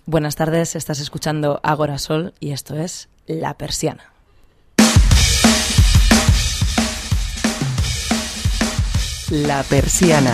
Buenas tardes, estás escuchando Agora Sol y esto es La Persiana. La Persiana.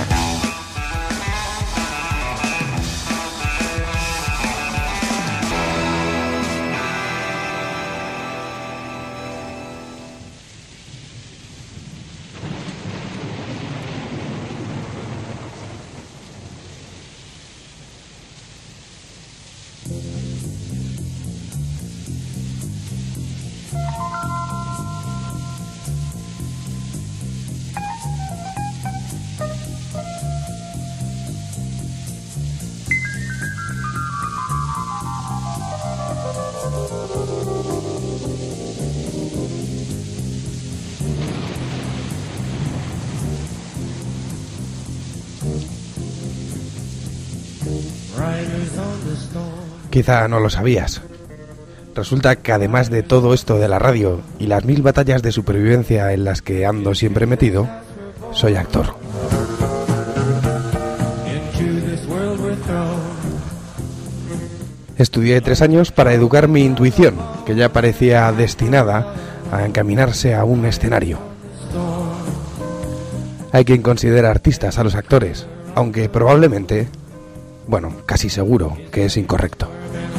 Quizá no lo sabías. Resulta que además de todo esto de la radio y las 1000 batallas de supervivencia en las que ando siempre metido, soy actor. Estudié 3 años para educar mi intuición, que ya parecía destinada a encaminarse a un escenario. Hay quien considera artistas a los actores, aunque probablemente, casi seguro que es incorrecto.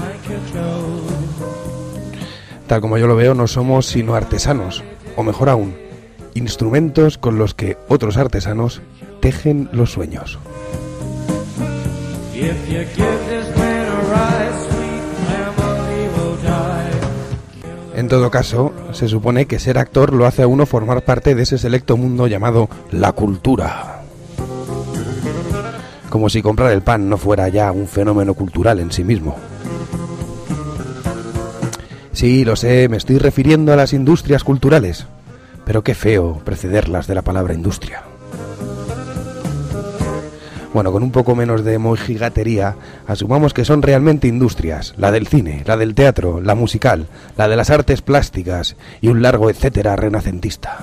Tal como yo lo veo, no somos sino artesanos, o mejor aún, instrumentos con los que otros artesanos tejen los sueños. En todo caso, se supone que ser actor lo hace a uno formar parte de ese selecto mundo llamado la cultura. Como si comprar el pan no fuera ya un fenómeno cultural en sí mismo. Sí, lo sé, me estoy refiriendo a las industrias culturales, pero qué feo precederlas de la palabra industria. Bueno, con un poco menos de mojigatería, asumamos que son realmente industrias, la del cine, la del teatro, la musical, la de las artes plásticas y un largo etcétera renacentista.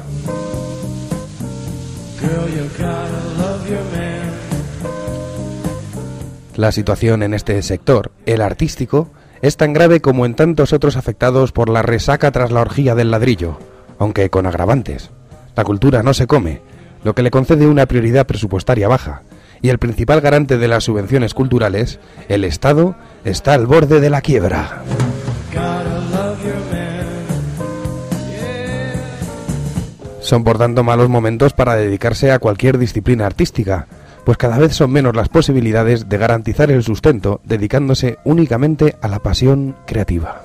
La situación en este sector, el artístico, es tan grave como en tantos otros afectados por la resaca tras la orgía del ladrillo, aunque con agravantes. La cultura no se come, lo que le concede una prioridad presupuestaria baja, y el principal garante de las subvenciones culturales, el Estado, está al borde de la quiebra. Son por tanto malos momentos para dedicarse a cualquier disciplina artística, pues cada vez son menos las posibilidades de garantizar el sustento dedicándose únicamente a la pasión creativa.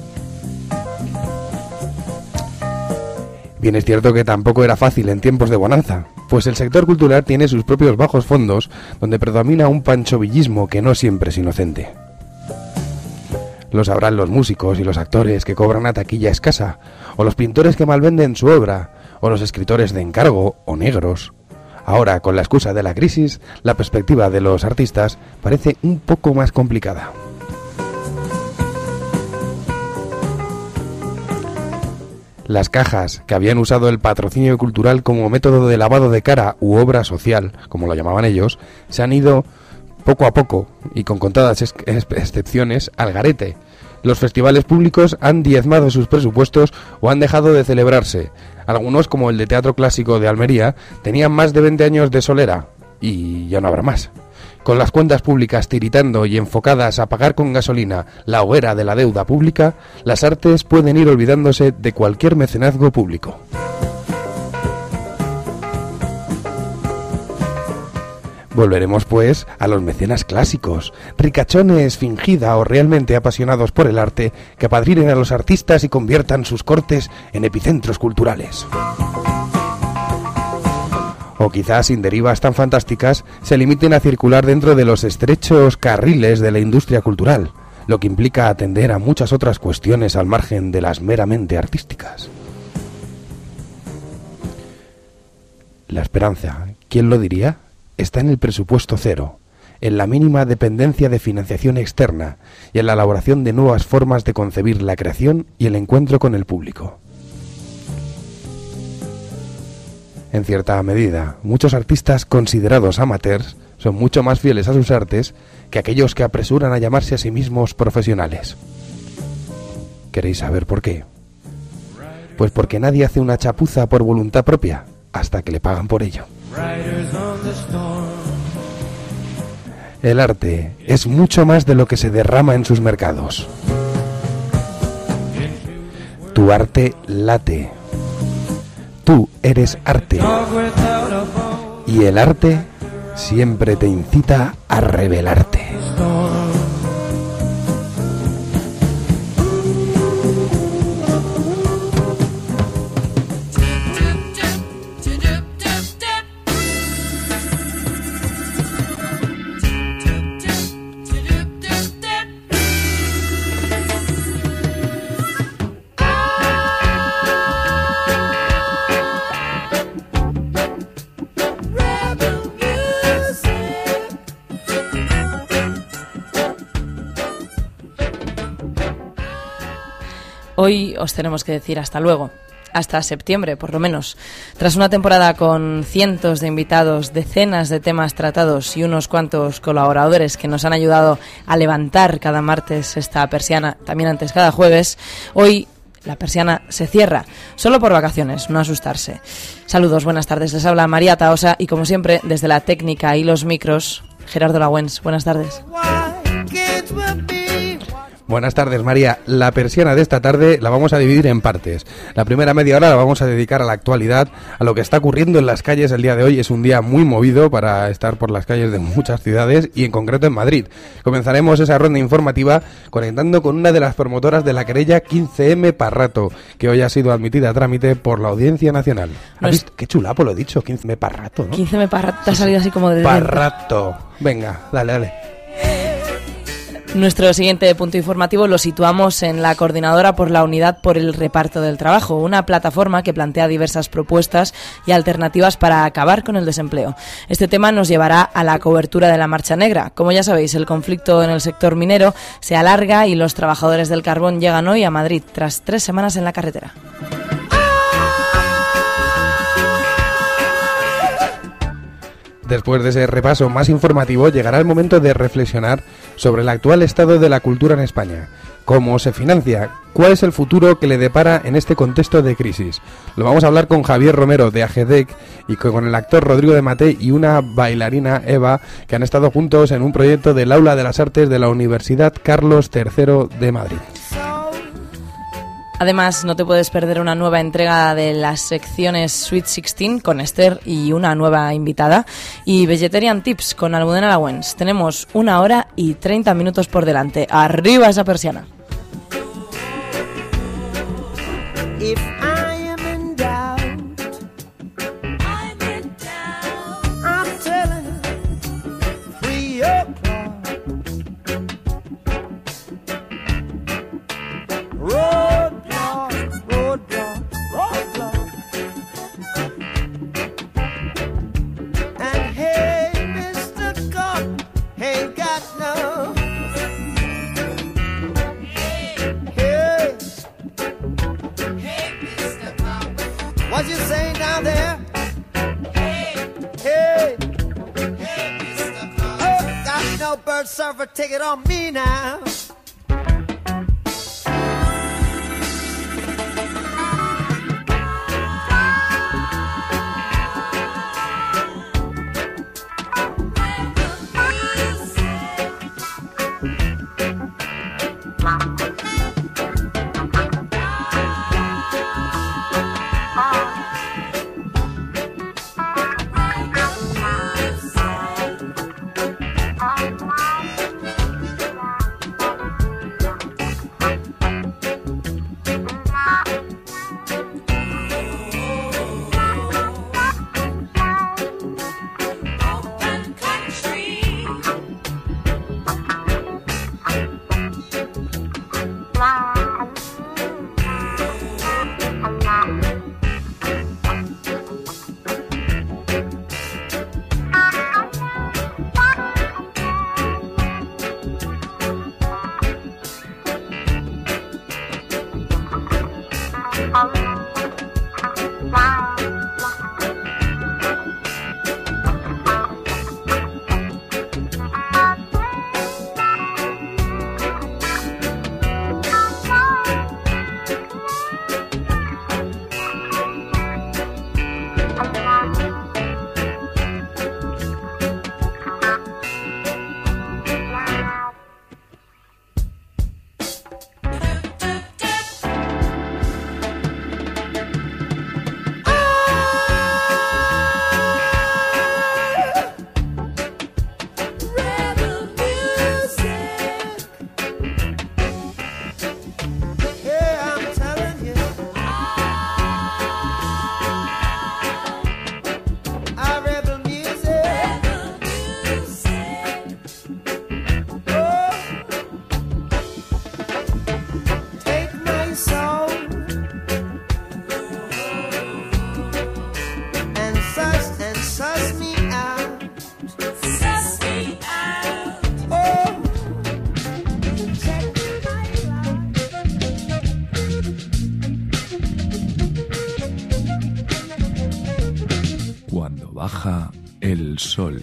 Bien es cierto que tampoco era fácil en tiempos de bonanza, pues el sector cultural tiene sus propios bajos fondos donde predomina un panchovillismo que no siempre es inocente. Lo sabrán los músicos y los actores que cobran a taquilla escasa, o los pintores que malvenden su obra, o los escritores de encargo o negros. Ahora, con la excusa de la crisis, la perspectiva de los artistas parece un poco más complicada. Las cajas, que habían usado el patrocinio cultural como método de lavado de cara u obra social, como lo llamaban ellos, se han ido poco a poco, y con contadas excepciones, al garete. Los festivales públicos han diezmado sus presupuestos o han dejado de celebrarse. Algunos, como el de Teatro Clásico de Almería, tenían más de 20 años de solera, y ya no habrá más. Con las cuentas públicas tiritando y enfocadas a pagar con gasolina la hoguera de la deuda pública, las artes pueden ir olvidándose de cualquier mecenazgo público. Volveremos, pues, a los mecenas clásicos, ricachones fingida o realmente apasionados por el arte, que apadrinen a los artistas y conviertan sus cortes en epicentros culturales. O quizás, sin derivas tan fantásticas, se limiten a circular dentro de los estrechos carriles de la industria cultural, lo que implica atender a muchas otras cuestiones al margen de las meramente artísticas. La esperanza, ¿quién lo diría?, está en el presupuesto cero, en la mínima dependencia de financiación externa y en la elaboración de nuevas formas de concebir la creación y el encuentro con el público. En cierta medida, muchos artistas considerados amateurs son mucho más fieles a sus artes que aquellos que apresuran a llamarse a sí mismos profesionales. ¿Queréis saber por qué? Pues porque nadie hace una chapuza por voluntad propia hasta que le pagan por ello. El arte es mucho más de lo que se derrama en sus mercados. Tu arte late. Tú eres arte. Y el arte siempre te incita a rebelarte. Hoy os tenemos que decir hasta luego, hasta septiembre por lo menos. Tras una temporada con cientos de invitados, decenas de temas tratados y unos cuantos colaboradores que nos han ayudado a levantar cada martes esta persiana, también antes cada jueves, hoy la persiana se cierra, solo por vacaciones, no asustarse. Saludos, buenas tardes, les habla María Taosa y como siempre desde la técnica y los micros, Gerardo Lagüens, buenas tardes. Buenas tardes, María. La persiana de esta tarde la vamos a dividir en partes. La primera media hora la vamos a dedicar a la actualidad, a lo que está ocurriendo en las calles el día de hoy. Es un día muy movido para estar por las calles de muchas ciudades y en concreto en Madrid. Comenzaremos esa ronda informativa conectando con una de las promotoras de la querella 15M Parrato, que hoy ha sido admitida a trámite por la Audiencia Nacional. ¿Has visto? Qué chulapo lo he dicho, 15M Parrato, ¿no? 15M Parrato, te ha salido así como de... Parrato. Venga, dale. Nuestro siguiente punto informativo lo situamos en la Coordinadora por la Unidad por el Reparto del Trabajo, una plataforma que plantea diversas propuestas y alternativas para acabar con el desempleo. Este tema nos llevará a la cobertura de la Marcha Negra. Como ya sabéis, el conflicto en el sector minero se alarga y los trabajadores del carbón llegan hoy a Madrid tras 3 semanas en la carretera. Después de ese repaso más informativo, llegará el momento de reflexionar sobre el actual estado de la cultura en España. ¿Cómo se financia? ¿Cuál es el futuro que le depara en este contexto de crisis? Lo vamos a hablar con Javier Romero de AGEDEC y con el actor Rodrigo de Matei y una bailarina, Eva, que han estado juntos en un proyecto del Aula de las Artes de la Universidad Carlos III de Madrid. Además, no te puedes perder una nueva entrega de las secciones Sweet 16 con Esther y una nueva invitada y Vegetarian Tips con Almudena Lagüens. Tenemos 1 hora y 30 minutos por delante. ¡Arriba esa persiana! Surfer, take it on me now. baja el sol.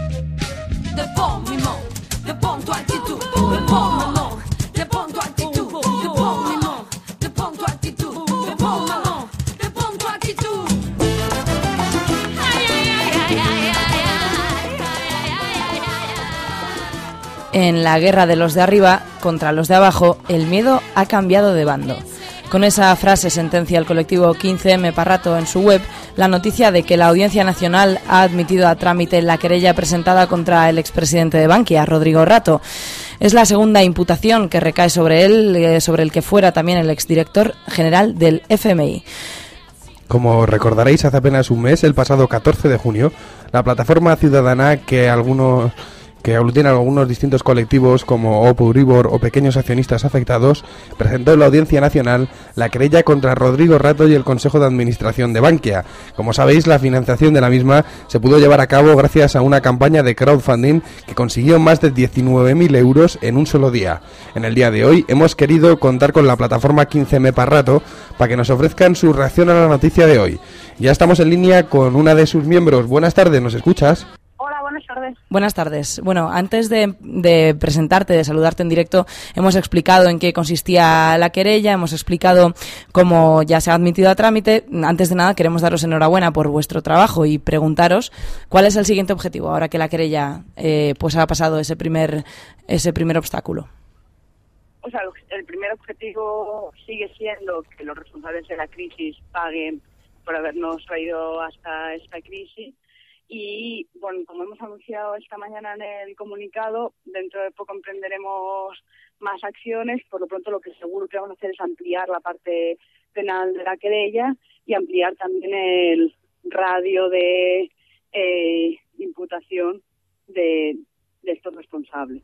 En la guerra de los de arriba contra los de abajo, el miedo ha cambiado de bando. Con esa frase sentencia el colectivo 15M Parrato en su web la noticia de que la Audiencia Nacional ha admitido a trámite la querella presentada contra el expresidente de Bankia, Rodrigo Rato. Es la segunda imputación que recae sobre él, sobre el que fuera también el exdirector general del FMI. Como recordaréis, hace apenas un mes, el pasado 14 de junio, la plataforma ciudadana que aglutina algunos distintos colectivos como Euribor o pequeños accionistas afectados, presentó en la Audiencia Nacional la querella contra Rodrigo Rato y el Consejo de Administración de Bankia. Como sabéis, la financiación de la misma se pudo llevar a cabo gracias a una campaña de crowdfunding que consiguió más de 19.000 euros en un solo día. En el día de hoy hemos querido contar con la plataforma 15M Parrato para que nos ofrezcan su reacción a la noticia de hoy. Ya estamos en línea con una de sus miembros. Buenas tardes, ¿nos escuchas? Hola, buenas tardes. Buenas tardes. Bueno, antes de presentarte, de saludarte en directo, hemos explicado en qué consistía la querella, hemos explicado cómo ya se ha admitido a trámite. Antes de nada, queremos daros enhorabuena por vuestro trabajo y preguntaros cuál es el siguiente objetivo ahora que la querella pues ha pasado ese primer obstáculo. O sea, el primer objetivo sigue siendo que los responsables de la crisis paguen por habernos traído hasta esta crisis. Y, bueno, como hemos anunciado esta mañana en el comunicado, dentro de poco emprenderemos más acciones. Por lo pronto, lo que seguro que vamos a hacer es ampliar la parte penal de la querella y ampliar también el radio de imputación de estos responsables.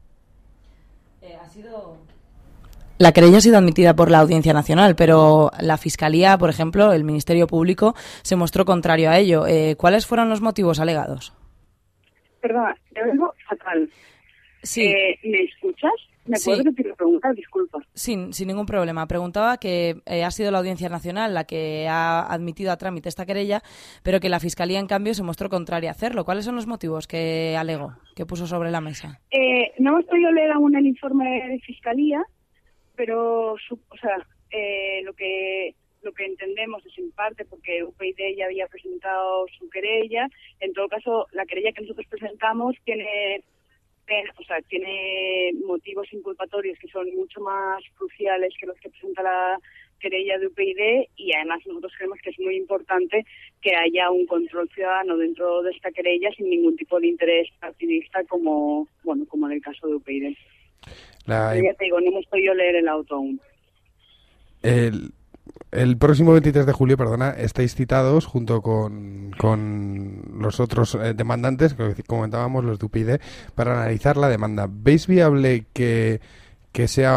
La querella ha sido admitida por la Audiencia Nacional, pero la Fiscalía, por ejemplo, el Ministerio Público, se mostró contrario a ello. ¿Cuáles fueron los motivos alegados? Perdona, te oigo fatal. Sí. ¿Me escuchas? ¿Me puedes repetir la pregunta? Disculpa. Sí, sin ningún problema. Preguntaba que ha sido la Audiencia Nacional la que ha admitido a trámite esta querella, pero que la Fiscalía, en cambio, se mostró contraria a hacerlo. ¿Cuáles son los motivos que alegó, que puso sobre la mesa? No hemos podido leer aún el informe de Fiscalía, pero lo que entendemos es en parte porque UPyD ya había presentado su querella. En todo caso, la querella que nosotros presentamos tiene motivos inculpatorios que son mucho más cruciales que los que presenta la querella de UPyD, y además nosotros creemos que es muy importante que haya un control ciudadano dentro de esta querella sin ningún tipo de interés partidista como en el caso de UPyD. Ya te digo, no hemos podido leer el auto aún. El próximo 23 de julio, estáis citados junto con los otros demandantes, que comentábamos, los de UPyD, para analizar la demanda. ¿Veis viable que se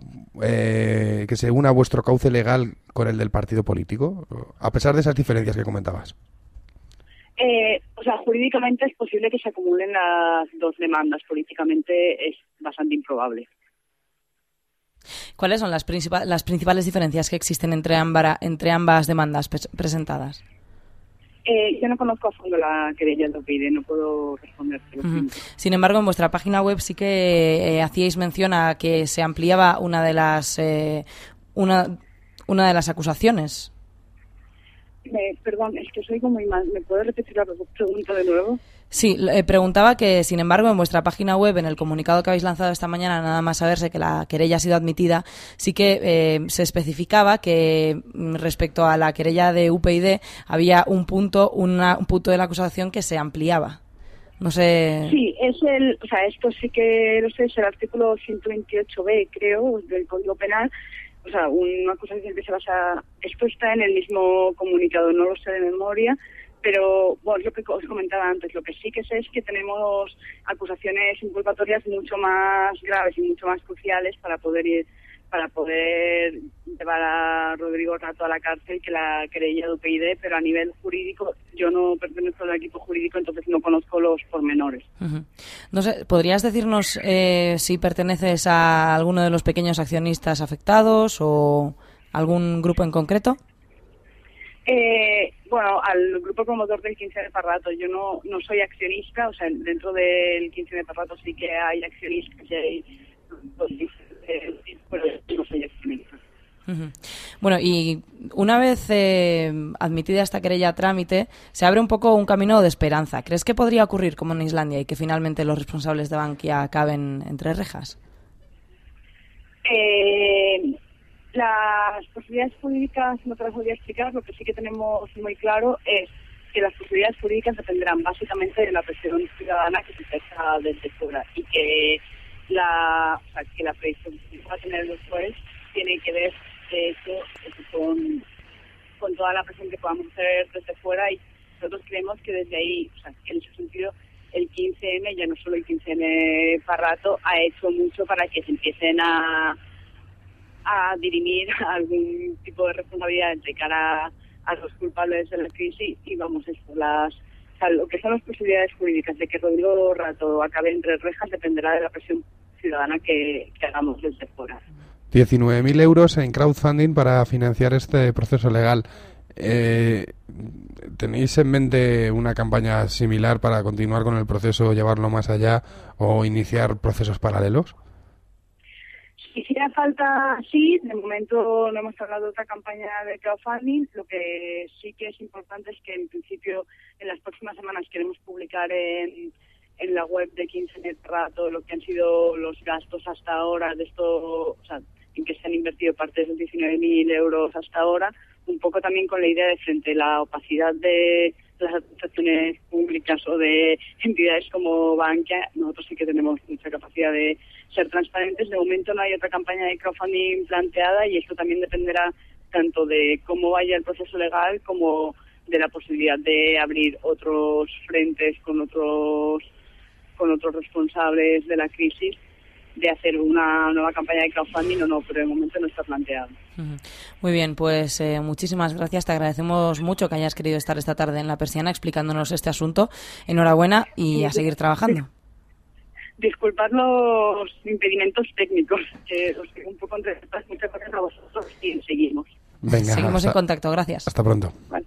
una vuestro cauce legal con el del partido político, a pesar de esas diferencias que comentabas? Jurídicamente es posible que se acumulen las dos demandas. Políticamente es bastante improbable. ¿Cuáles son las principales diferencias que existen entre ambas demandas presentadas? Yo no conozco a fondo la querella de UPyD, no puedo responderte. Sin embargo, en vuestra página web sí que hacíais mención a que se ampliaba una de las acusaciones. Perdón, es que soy como muy mal. ¿Me puedes repetir la pregunta de nuevo? Sí, preguntaba que, sin embargo, en vuestra página web, en el comunicado que habéis lanzado esta mañana, nada más saberse que la querella ha sido admitida, sí que se especificaba que respecto a la querella de UPyD había un punto de la acusación que se ampliaba. No sé. Sí, esto sí que lo sé, es el artículo 128b, creo, del Código Penal. Una acusación que se basa. Esto está en el mismo comunicado, no lo sé de memoria. Pero, lo que os comentaba antes, lo que sí que sé es que tenemos acusaciones inculpatorias mucho más graves y mucho más cruciales para poder llevar a Rodrigo Rato a la cárcel que la querella de UPyD, pero a nivel jurídico yo no pertenezco al equipo jurídico, entonces no conozco los pormenores. No sé, ¿podrías decirnos si perteneces a alguno de los pequeños accionistas afectados o algún grupo en concreto? Bueno, al grupo promotor del 15 de Parrato. Yo no soy accionista, o sea, dentro del 15 de Parrato sí que hay accionistas y hay... pero yo no soy accionista. Bueno, y una vez admitida esta querella a trámite, se abre un poco un camino de esperanza. ¿Crees que podría ocurrir como en Islandia y que finalmente los responsables de Bankia acaben entre rejas? Las posibilidades jurídicas no te las voy a explicar. Lo que sí que tenemos muy claro es que las posibilidades jurídicas dependerán básicamente de la presión ciudadana que se ejerza desde fuera y que la predisposición que va a tener el juez tiene que ver de hecho con toda la presión que podamos hacer desde fuera, y nosotros creemos que desde ahí, o sea, en ese sentido, el 15M, ya no solo el 15M Parrato, ha hecho mucho para que se empiecen a dirimir algún tipo de responsabilidad de cara a los culpables de la crisis, y vamos, lo que son las posibilidades jurídicas de que Rodrigo Rato acabe entre rejas dependerá de la presión ciudadana que hagamos desde fuera. 19.000 euros en crowdfunding para financiar este proceso legal. ¿Tenéis en mente una campaña similar para continuar con el proceso, llevarlo más allá o iniciar procesos paralelos? Si hiciera falta, sí. De momento no hemos hablado de otra campaña de crowdfunding. Lo que sí que es importante es que en principio en las próximas semanas queremos publicar en la web de 15 Parrato lo que han sido los gastos hasta ahora de esto, o sea, en que se han invertido parte de los 19.000 euros hasta ahora, un poco también con la idea de frente a la opacidad de las administraciones públicas o de entidades como Bankia. Nosotros sí que tenemos mucha capacidad de ser transparentes. De momento no hay otra campaña de crowdfunding planteada, y esto también dependerá tanto de cómo vaya el proceso legal como de la posibilidad de abrir otros frentes con otros responsables de la crisis, de hacer una nueva campaña de crowdfunding o no, pero de momento no está planteado. Muy bien, pues muchísimas gracias. Te agradecemos mucho que hayas querido estar esta tarde en La Persiana explicándonos este asunto. Enhorabuena y a seguir trabajando. Disculpad los impedimentos técnicos, que os digo un poco entre muchas gracias a vosotros y seguimos. Venga, seguimos en contacto, gracias. Hasta pronto. Vale.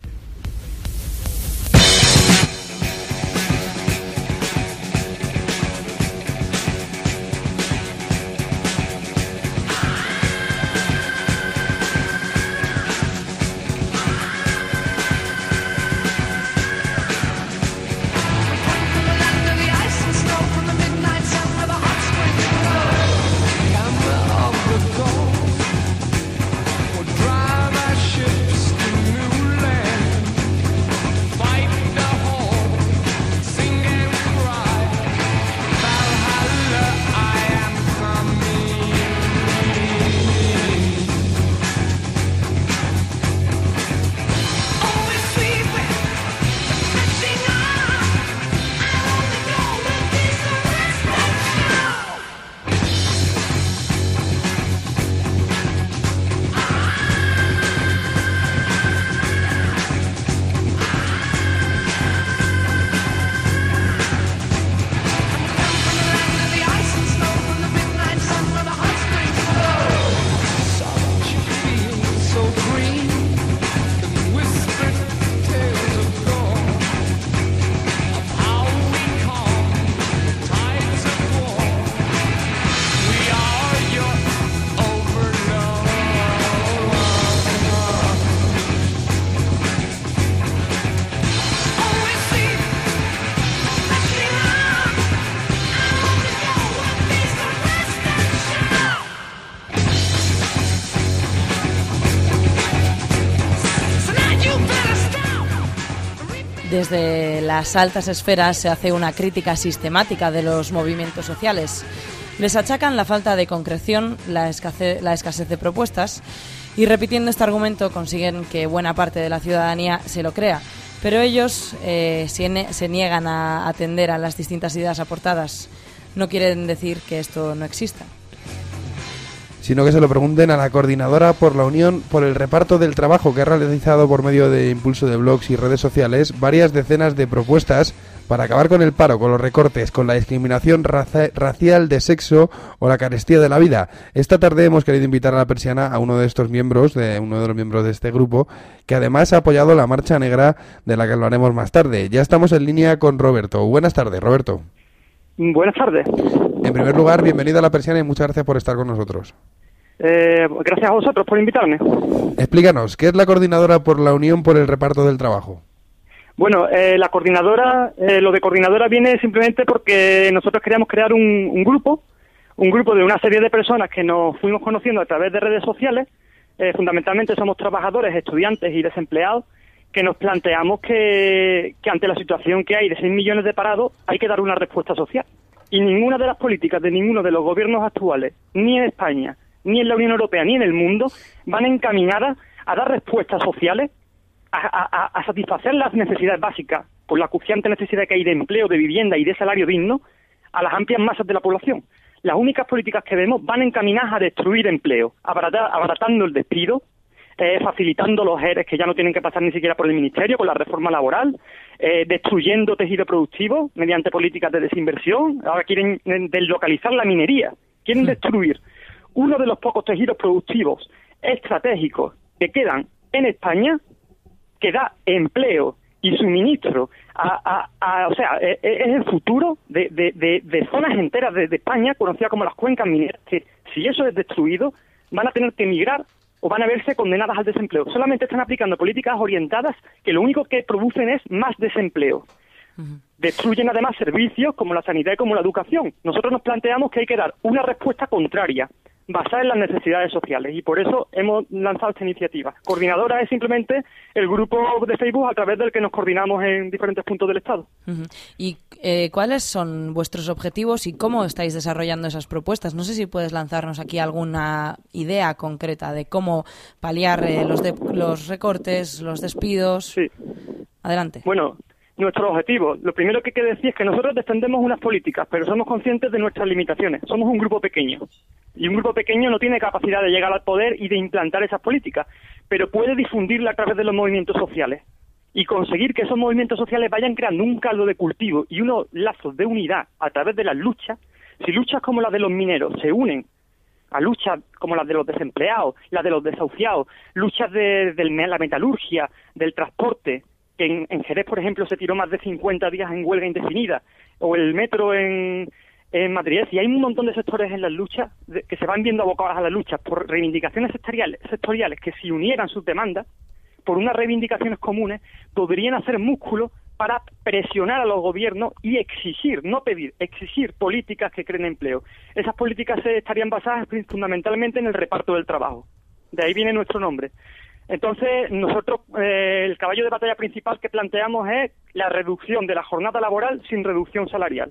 Desde las altas esferas se hace una crítica sistemática de los movimientos sociales. Les achacan la falta de concreción, la escasez de propuestas, y repitiendo este argumento consiguen que buena parte de la ciudadanía se lo crea. Pero ellos se niegan a atender a las distintas ideas aportadas. No quieren decir que esto no exista, sino que se lo pregunten a la coordinadora por la Unión por el reparto del trabajo, que ha realizado por medio de impulso de blogs y redes sociales varias decenas de propuestas para acabar con el paro, con los recortes, con la discriminación racial, de sexo o la carestía de la vida. Esta tarde hemos querido invitar a La Persiana a uno de los miembros de este grupo, que además ha apoyado la Marcha Negra, de la que hablaremos más tarde. Ya estamos en línea con Roberto. Buenas tardes, Roberto. Buenas tardes. En primer lugar, bienvenido a La Persiana y muchas gracias por estar con nosotros. Gracias a vosotros por invitarme. Explícanos, ¿qué es la Coordinadora por la Unión por el Reparto del Trabajo? Bueno, la coordinadora, lo de coordinadora viene simplemente porque nosotros queríamos crear un grupo de una serie de personas que nos fuimos conociendo a través de redes sociales. Fundamentalmente somos trabajadores, estudiantes y desempleados, que nos planteamos que ante la situación que hay de 6 millones de parados hay que dar una respuesta social. Y ninguna de las políticas de ninguno de los gobiernos actuales, ni en España, ni en la Unión Europea, ni en el mundo, van encaminadas a dar respuestas sociales, a satisfacer las necesidades básicas, por la acuciante necesidad que hay de empleo, de vivienda y de salario digno, a las amplias masas de la población. Las únicas políticas que vemos van encaminadas a destruir empleo, abaratando el despido, facilitando los ERES que ya no tienen que pasar ni siquiera por el Ministerio, con la reforma laboral, destruyendo tejido productivo mediante políticas de desinversión. Ahora quieren deslocalizar la minería, quieren destruir uno de los pocos tejidos productivos estratégicos que quedan en España, que da empleo y suministro o sea, es el futuro de zonas enteras de España, conocidas como las cuencas mineras, que si eso es destruido, van a tener que emigrar o van a verse condenadas al desempleo. Solamente están aplicando políticas orientadas que lo único que producen es más desempleo. Destruyen además servicios como la sanidad y como la educación. Nosotros nos planteamos que hay que dar una respuesta contraria, basada en las necesidades sociales, y por eso hemos lanzado esta iniciativa. Coordinadora es simplemente el grupo de Facebook a través del que nos coordinamos en diferentes puntos del Estado. ¿Y cuáles son vuestros objetivos y cómo estáis desarrollando esas propuestas? No sé si puedes lanzarnos aquí alguna idea concreta de cómo paliar los recortes, los despidos. Sí. Adelante. Bueno, nuestro objetivo, lo primero que hay que decir es que nosotros defendemos unas políticas, pero somos conscientes de nuestras limitaciones. Somos un grupo pequeño. Y un grupo pequeño no tiene capacidad de llegar al poder y de implantar esas políticas, pero puede difundirla a través de los movimientos sociales y conseguir que esos movimientos sociales vayan creando un caldo de cultivo y unos lazos de unidad a través de las luchas. Si luchas como las de los mineros se unen a luchas como las de los desempleados, las de los desahuciados, luchas de la metalurgia, del transporte, que en Jerez, por ejemplo, se tiró más de 50 días en huelga indefinida, o el metro en Madrid, y hay un montón de sectores en las luchas que se van viendo abocados a las luchas por reivindicaciones sectoriales que si unieran sus demandas por unas reivindicaciones comunes podrían hacer músculo para presionar a los gobiernos y exigir, no pedir, exigir políticas que creen empleo. Esas políticas estarían basadas fundamentalmente en el reparto del trabajo. De ahí viene nuestro nombre. Entonces, nosotros, el caballo de batalla principal que planteamos es la reducción de la jornada laboral sin reducción salarial.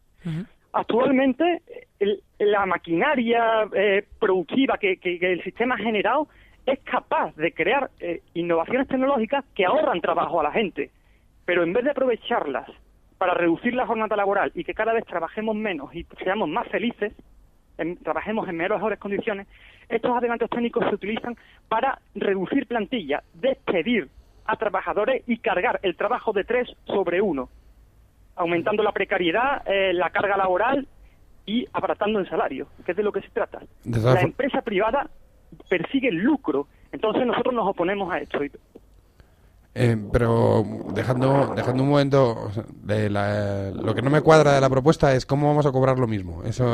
Actualmente, la maquinaria productiva que el sistema ha generado es capaz de crear innovaciones tecnológicas que ahorran trabajo a la gente, pero en vez de aprovecharlas para reducir la jornada laboral y que cada vez trabajemos menos y seamos más felices, trabajemos en mejores condiciones, estos adelantos técnicos se utilizan para reducir plantilla, despedir a trabajadores y cargar el trabajo de 3 sobre 1, aumentando la precariedad, la carga laboral y abaratando el salario, que es de lo que se trata. La empresa privada persigue el lucro, entonces nosotros nos oponemos a esto. Pero dejando un momento, lo que no me cuadra de la propuesta es cómo vamos a cobrar lo mismo. Eso,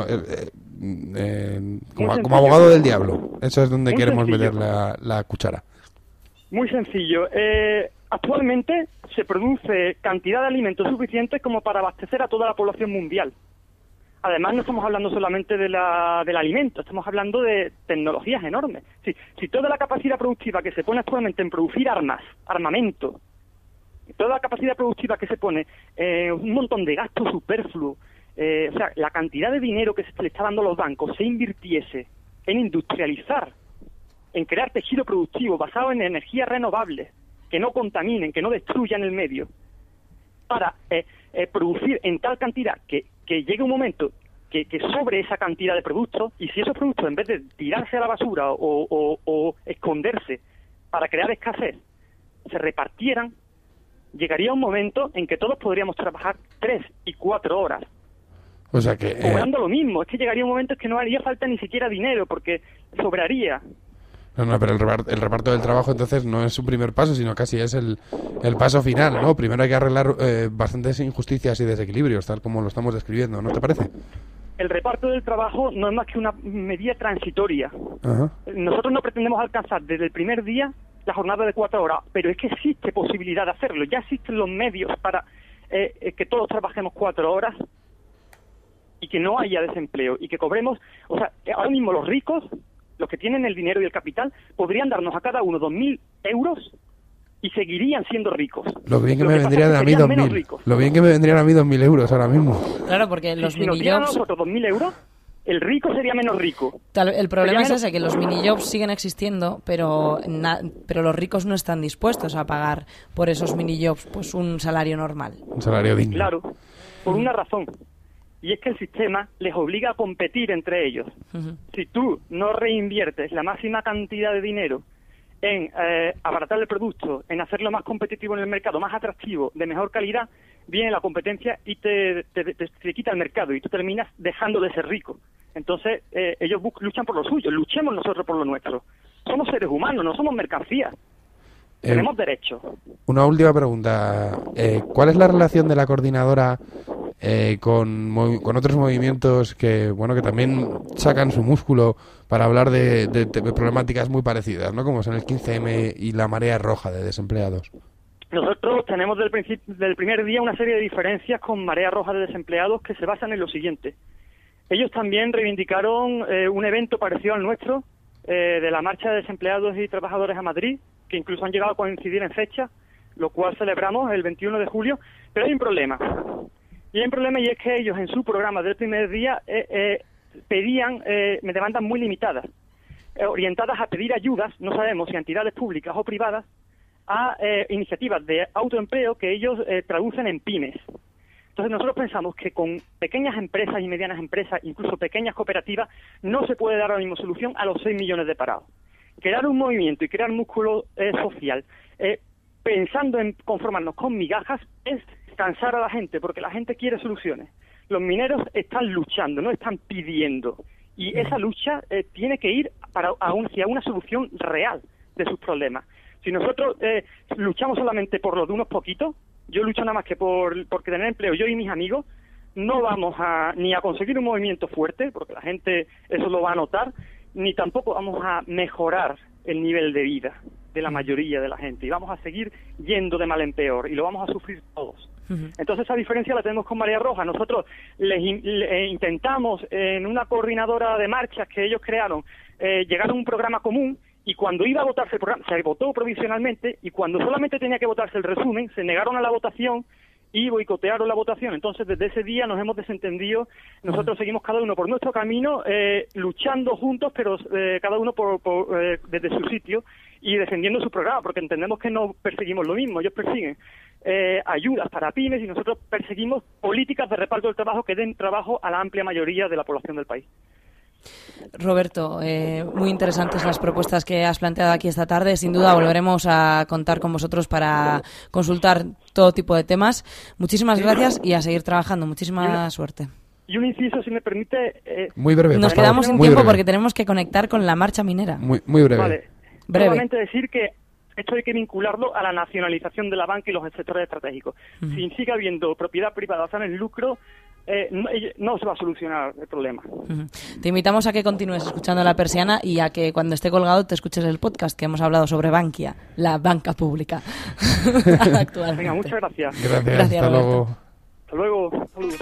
como abogado del diablo, eso es donde queremos meter la cuchara. Muy sencillo. Actualmente se produce cantidad de alimentos suficientes como para abastecer a toda la población mundial. Además, no estamos hablando solamente del alimento, estamos hablando de tecnologías enormes. Si toda la capacidad productiva que se pone actualmente en producir armamento, toda la capacidad productiva que se pone, un montón de gastos superfluos, o sea, la cantidad de dinero que se le está dando a los bancos se invirtiese en industrializar, en crear tejido productivo basado en energías renovables, que no contaminen, que no destruyan el medio, para producir en tal cantidad que llegue un momento que sobre esa cantidad de productos, y si esos productos, en vez de tirarse a la basura o esconderse para crear escasez, se repartieran, llegaría un momento en que todos podríamos trabajar 3 y 4 horas. O sea que... cobrando lo mismo. Es que llegaría un momento en que no haría falta ni siquiera dinero, porque sobraría. No, pero el reparto del trabajo entonces no es un primer paso, sino casi es el paso final, ¿no? Primero hay que arreglar bastantes injusticias y desequilibrios, tal como lo estamos describiendo, ¿no te parece? El reparto del trabajo no es más que una medida transitoria. Ajá. Nosotros no pretendemos alcanzar desde el primer día la jornada de 4 horas, pero es que existe posibilidad de hacerlo. Ya existen los medios para que todos trabajemos 4 horas y que no haya desempleo y que cobremos... O sea, ahora mismo los ricos, los que tienen el dinero y el capital, podrían darnos a cada uno 2.000 euros y seguirían siendo ricos. Lo bien que me vendrían a mí 2.000. Lo bien que me vendrían a mí 2.000 euros ahora mismo. Claro, porque los si nos dieran a nosotros 2.000 euros, el rico sería menos rico. El problema es ese, que los minijobs siguen existiendo, pero los ricos no están dispuestos a pagar por esos minijobs pues un salario normal. Un salario digno. Claro, por una razón. Y es que el sistema les obliga a competir entre ellos. Uh-huh. Si tú no reinviertes la máxima cantidad de dinero en abaratar el producto, en hacerlo más competitivo en el mercado, más atractivo, de mejor calidad, viene la competencia y te quita el mercado y tú terminas dejando de ser rico. Entonces, ellos luchan por lo suyo, luchemos nosotros por lo nuestro. Somos seres humanos, no somos mercancías. Tenemos derechos. Una última pregunta. ¿Cuál es la relación de la coordinadora con otros movimientos que también sacan su músculo para hablar de problemáticas muy parecidas, ¿no? Como son el 15M y la marea roja de desempleados? Nosotros tenemos del primer día una serie de diferencias con Marea Roja de Desempleados que se basan en lo siguiente. Ellos también reivindicaron un evento parecido al nuestro, de la marcha de desempleados y trabajadores a Madrid, que incluso han llegado a coincidir en fecha, lo cual celebramos el 21 de julio, pero hay un problema. Y hay un problema, y es que ellos en su programa del primer día pedían demandas muy limitadas, orientadas a pedir ayudas, no sabemos si a entidades públicas o privadas, a iniciativas de autoempleo que ellos traducen en pymes. Entonces nosotros pensamos que con pequeñas empresas y medianas empresas, incluso pequeñas cooperativas, no se puede dar la misma solución a los 6 millones de parados. Crear un movimiento y crear músculo social pensando en conformarnos con migajas es cansar a la gente, porque la gente quiere soluciones. Los mineros están luchando, no están pidiendo. Y esa lucha tiene que ir hacia una solución real de sus problemas. Si nosotros luchamos solamente por lo de unos poquitos, yo lucho nada más que por tener empleo, yo y mis amigos, no vamos ni a conseguir un movimiento fuerte, porque la gente eso lo va a notar, ni tampoco vamos a mejorar el nivel de vida de la mayoría de la gente. Y vamos a seguir yendo de mal en peor, y lo vamos a sufrir todos. Uh-huh. Entonces esa diferencia la tenemos con Marea Roja. Nosotros les intentamos, en una coordinadora de marchas que ellos crearon, llegar a un programa común, y cuando iba a votarse el programa, se votó provisionalmente, y cuando solamente tenía que votarse el resumen, se negaron a la votación y boicotearon la votación. Entonces, desde ese día nos hemos desentendido. Nosotros seguimos cada uno por nuestro camino, luchando juntos, pero cada uno desde su sitio y defendiendo su programa, porque entendemos que no perseguimos lo mismo. Ellos persiguen ayudas para pymes y nosotros perseguimos políticas de reparto del trabajo que den trabajo a la amplia mayoría de la población del país. Roberto, muy interesantes las propuestas que has planteado aquí esta tarde. Sin duda volveremos a contar con vosotros para consultar todo tipo de temas. Muchísimas gracias y a seguir trabajando. Muchísima suerte. Y un inciso, si me permite. Muy breve. Nos quedamos sin tiempo porque tenemos que conectar con la marcha minera. Muy breve. Vale. Solamente decir que esto hay que vincularlo a la nacionalización de la banca y los sectores estratégicos. Uh-huh. Si sigue habiendo propiedad privada basada en el lucro, no se va a solucionar el problema. Uh-huh. Te invitamos a que continúes escuchando La Persiana y a que cuando esté colgado te escuches el podcast que hemos hablado sobre Bankia, la banca pública. Actualmente. Venga, muchas gracias. Gracias, hasta luego. Hasta luego. Saludos.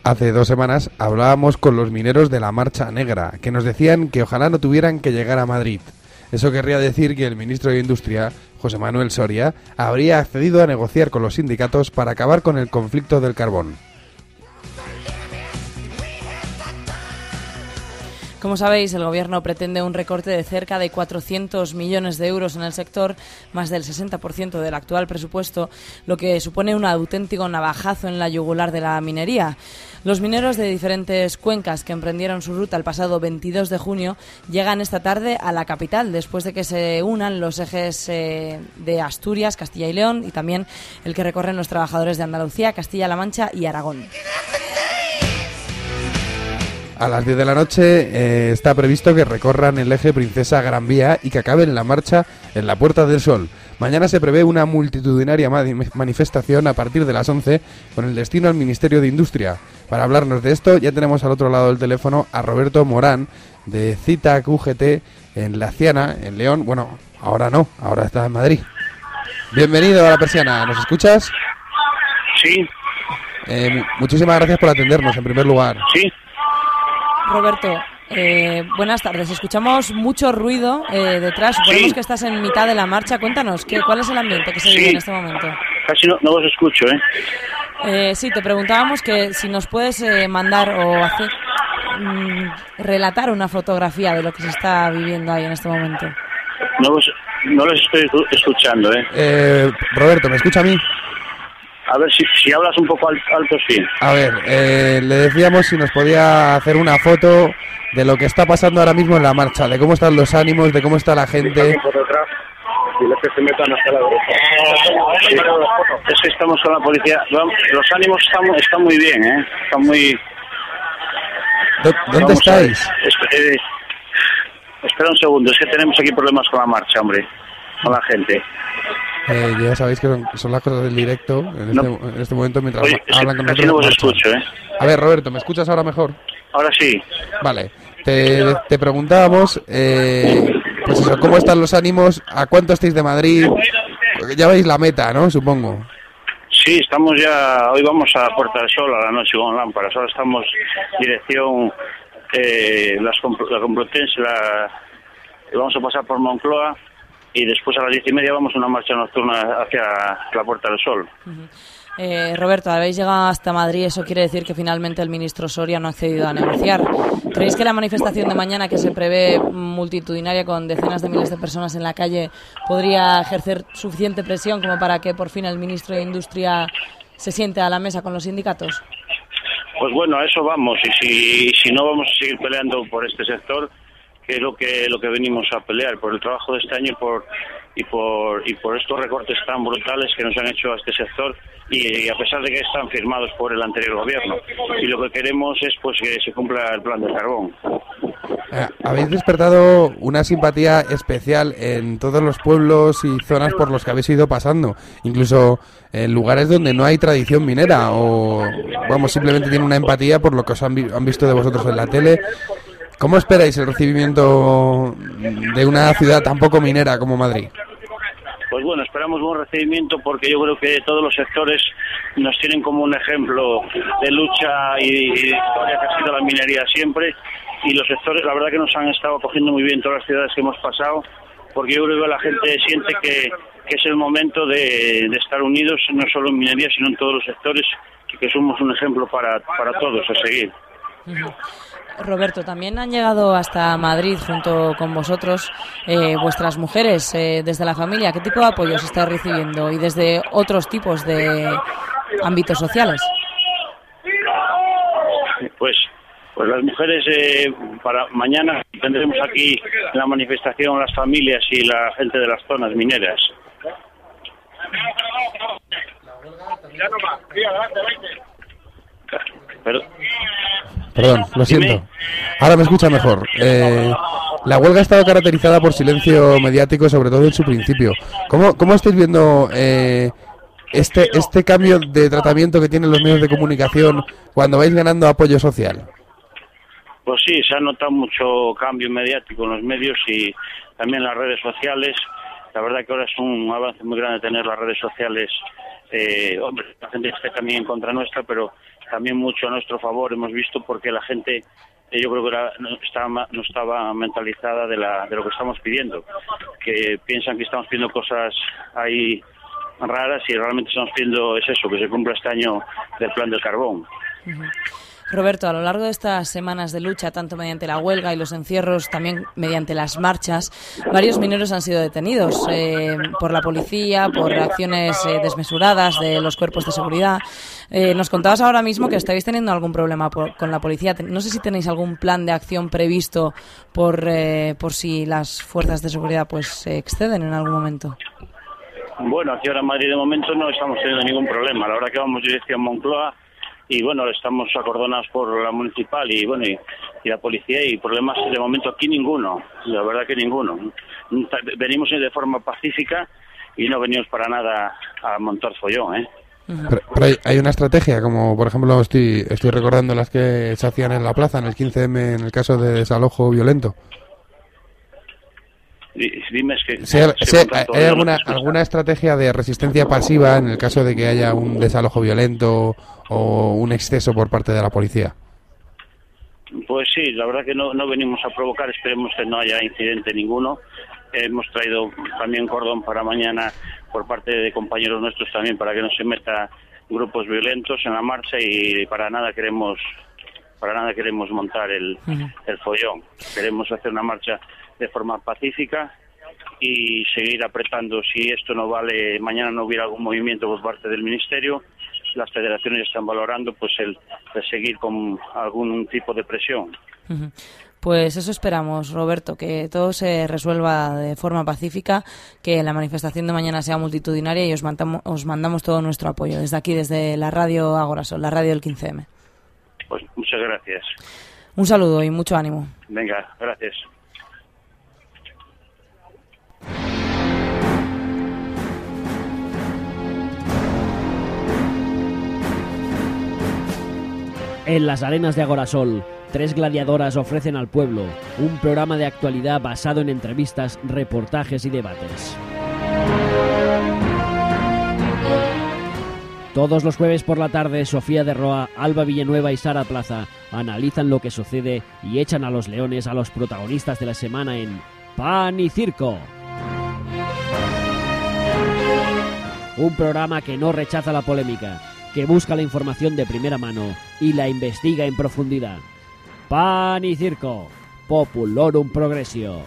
Hace 2 semanas hablábamos con los mineros de la Marcha Negra, que nos decían que ojalá no tuvieran que llegar a Madrid. Eso querría decir que el ministro de Industria, José Manuel Soria, habría accedido a negociar con los sindicatos para acabar con el conflicto del carbón. Como sabéis, el Gobierno pretende un recorte de cerca de 400 millones de euros en el sector, más del 60% del actual presupuesto, lo que supone un auténtico navajazo en la yugular de la minería. Los mineros de diferentes cuencas que emprendieron su ruta el pasado 22 de junio llegan esta tarde a la capital, después de que se unan los ejes de Asturias, Castilla y León, y también el que recorren los trabajadores de Andalucía, Castilla-La Mancha y Aragón. A las 10 de la noche está previsto que recorran el eje Princesa Gran Vía y que acaben la marcha en la Puerta del Sol. Mañana se prevé una multitudinaria manifestación a partir de las 11 con el destino al Ministerio de Industria. Para hablarnos de esto ya tenemos al otro lado del teléfono a Roberto Morán de CITAC UGT en La Ciana, en León. Bueno, ahora no, ahora está en Madrid. Bienvenido a La Persiana, ¿nos escuchas? Sí. Muchísimas gracias por atendernos en primer lugar. Sí. Roberto, buenas tardes. Escuchamos mucho ruido detrás. Suponemos que estás en mitad de la marcha. Cuéntanos, ¿cuál es el ambiente que se vive en este momento? Casi no os escucho, Sí, te preguntábamos que si nos puedes mandar o hacer relatar una fotografía de lo que se está viviendo ahí en este momento. No los estoy escuchando, Roberto, ¿me escucha a mí? A ver, si hablas un poco alto, sí. A ver, le decíamos si nos podía hacer una foto de lo que está pasando ahora mismo en la marcha, de cómo están los ánimos, de cómo está la gente. Diles que se metan hasta la derecha. Sí, es que estamos con la policía. Los ánimos están muy bien, Están muy... ¿Dónde estáis? Espera un segundo, es que tenemos aquí problemas con la marcha, hombre. Con la gente. Ya sabéis que son las cosas del directo en este momento mientras hablan con nosotros. No os escucho, A ver, Roberto, ¿me escuchas ahora mejor? Ahora sí. Vale. Te preguntábamos, pues eso, ¿cómo están los ánimos? ¿A cuánto estáis de Madrid? Ya veis la meta, ¿no? Supongo. Sí, estamos ya... Hoy vamos a Puerta del Sol a la noche con lámparas. Ahora estamos dirección la Complutense, vamos a pasar por Moncloa. Y después a las 10:30 vamos a una marcha nocturna hacia la Puerta del Sol. Roberto, habéis llegado hasta Madrid, eso quiere decir que finalmente el ministro Soria no ha accedido a negociar. ¿Creéis que la manifestación de mañana, que se prevé multitudinaria con decenas de miles de personas en la calle, podría ejercer suficiente presión como para que por fin el ministro de Industria se siente a la mesa con los sindicatos? Pues bueno, a eso vamos, y si no vamos a seguir peleando por este sector, que es lo que venimos a pelear, por el trabajo de este año y por estos recortes tan brutales que nos han hecho a este sector, y a pesar de que están firmados por el anterior gobierno. Y lo que queremos es pues que se cumpla el plan del carbón. Habéis despertado una simpatía especial en todos los pueblos y zonas por los que habéis ido pasando, incluso en lugares donde no hay tradición minera, o vamos, simplemente tienen una empatía por lo que os han visto de vosotros en la tele. ¿Cómo esperáis el recibimiento de una ciudad tan poco minera como Madrid? Pues bueno, esperamos buen recibimiento porque yo creo que todos los sectores nos tienen como un ejemplo de lucha y de historia que ha sido la minería siempre, y los sectores la verdad que nos han estado acogiendo muy bien todas las ciudades que hemos pasado, porque yo creo que la gente siente que es el momento de estar unidos, no solo en minería sino en todos los sectores, y que somos un ejemplo para todos a seguir. Roberto, también han llegado hasta Madrid junto con vosotros vuestras mujeres desde la familia. ¿Qué tipo de apoyos estáis recibiendo y desde otros tipos de ámbitos sociales? Pues las mujeres para mañana tendremos aquí en la manifestación las familias y la gente de las zonas mineras. Perdón, lo siento. Ahora me escucha mejor. La huelga ha estado caracterizada por silencio mediático, sobre todo en su principio. ¿Cómo estáis viendo este cambio de tratamiento que tienen los medios de comunicación cuando vais ganando apoyo social? Pues sí, se ha notado mucho cambio mediático en los medios y también en las redes sociales. La verdad que ahora es un avance muy grande tener las redes sociales. Hombre, la gente está también en contra nuestra, pero también mucho a nuestro favor, hemos visto, porque la gente, yo creo que no estaba mentalizada de lo que estamos pidiendo, que piensan que estamos pidiendo cosas ahí raras y realmente estamos pidiendo, es eso, que se cumpla este año del plan del carbón. Uh-huh. Roberto, a lo largo de estas semanas de lucha, tanto mediante la huelga y los encierros, también mediante las marchas, varios mineros han sido detenidos por la policía, por acciones desmesuradas de los cuerpos de seguridad. Nos contabas ahora mismo que estáis teniendo algún problema con la policía. No sé si tenéis algún plan de acción previsto por si las fuerzas de seguridad pues se exceden en algún momento. Bueno, aquí ahora en Madrid de momento no estamos teniendo ningún problema. La verdad que vamos dirección Moncloa y bueno, estamos acordonados por la municipal y bueno y la policía, y problemas de momento aquí ninguno, la verdad que ninguno. Venimos de forma pacífica y no venimos para nada a montar follón, ¿eh? Pero hay una estrategia, como por ejemplo estoy recordando las que se hacían en la plaza, en el 15M, en el caso de desalojo violento. Dime, es que ¿hay alguna estrategia de resistencia pasiva en el caso de que haya un desalojo violento o un exceso por parte de la policía? Pues sí, la verdad que no venimos a provocar, esperemos que no haya incidente ninguno. Hemos traído también cordón para mañana por parte de compañeros nuestros también, para que no se meta grupos violentos en la marcha, y para nada queremos montar el follón. Queremos hacer una marcha de forma pacífica y seguir apretando. Si esto no vale, mañana no hubiera algún movimiento por parte del Ministerio, las federaciones están valorando pues el seguir con algún tipo de presión. Pues eso esperamos, Roberto, que todo se resuelva de forma pacífica, que la manifestación de mañana sea multitudinaria, y os mandamos todo nuestro apoyo desde aquí, desde la radio Agorasol, la radio del 15M. Pues muchas gracias. Un saludo y mucho ánimo. Venga, gracias. En las arenas de Agorasol, 3 gladiadoras ofrecen al pueblo un programa de actualidad basado en entrevistas, reportajes y debates. Todos los jueves por la tarde, Sofía de Roa, Alba Villanueva y Sara Plaza analizan lo que sucede y echan a los leones a los protagonistas de la semana en Pan y Circo. Un programa que no rechaza la polémica, que busca la información de primera mano y la investiga en profundidad. Pan y Circo, Populorum Progressio.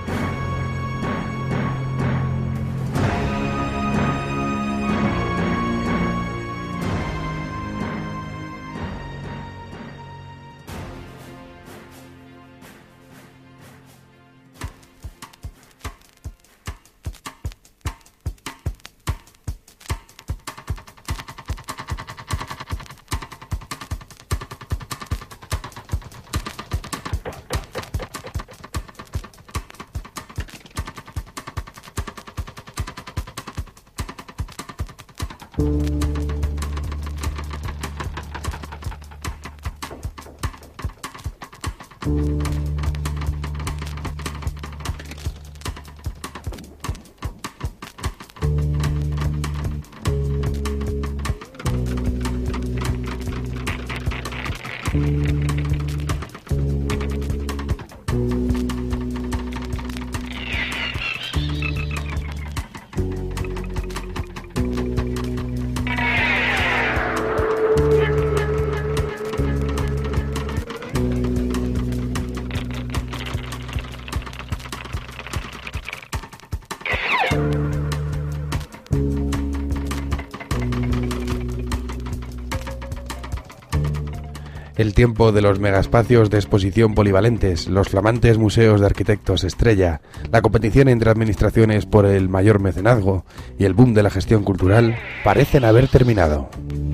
El tiempo de los megaespacios de exposición polivalentes, los flamantes museos de arquitectos estrella, la competición entre administraciones por el mayor mecenazgo y el boom de la gestión cultural parecen haber terminado.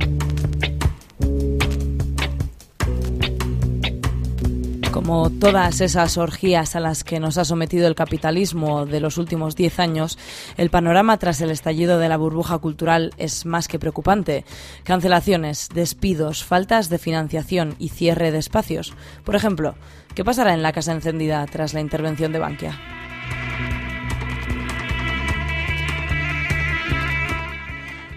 Como todas esas orgías a las que nos ha sometido el capitalismo de los últimos 10 años, el panorama tras el estallido de la burbuja cultural es más que preocupante. Cancelaciones, despidos, faltas de financiación y cierre de espacios. Por ejemplo, ¿qué pasará en la Casa Encendida tras la intervención de Bankia?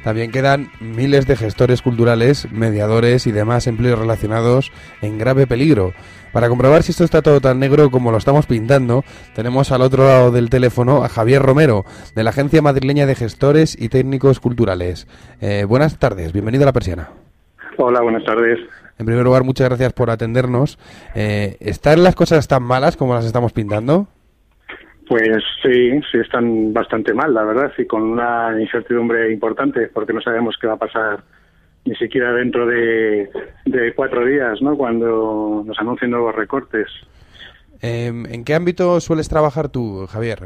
también quedan miles de gestores culturales, mediadores y demás empleos relacionados en grave peligro. Para comprobar si esto está todo tan negro como lo estamos pintando, tenemos al otro lado del teléfono a Javier Romero, de la Agencia Madrileña de Gestores y Técnicos Culturales. Buenas tardes, bienvenido a La Persiana. Hola, buenas tardes. En primer lugar, muchas gracias por atendernos. ¿Están las cosas tan malas como las estamos pintando? Pues sí están bastante mal, la verdad, y con una incertidumbre importante, porque no sabemos qué va a pasar ni siquiera dentro de 4 días, ¿no?, cuando nos anuncien nuevos recortes. ¿En qué ámbito sueles trabajar tú, Javier?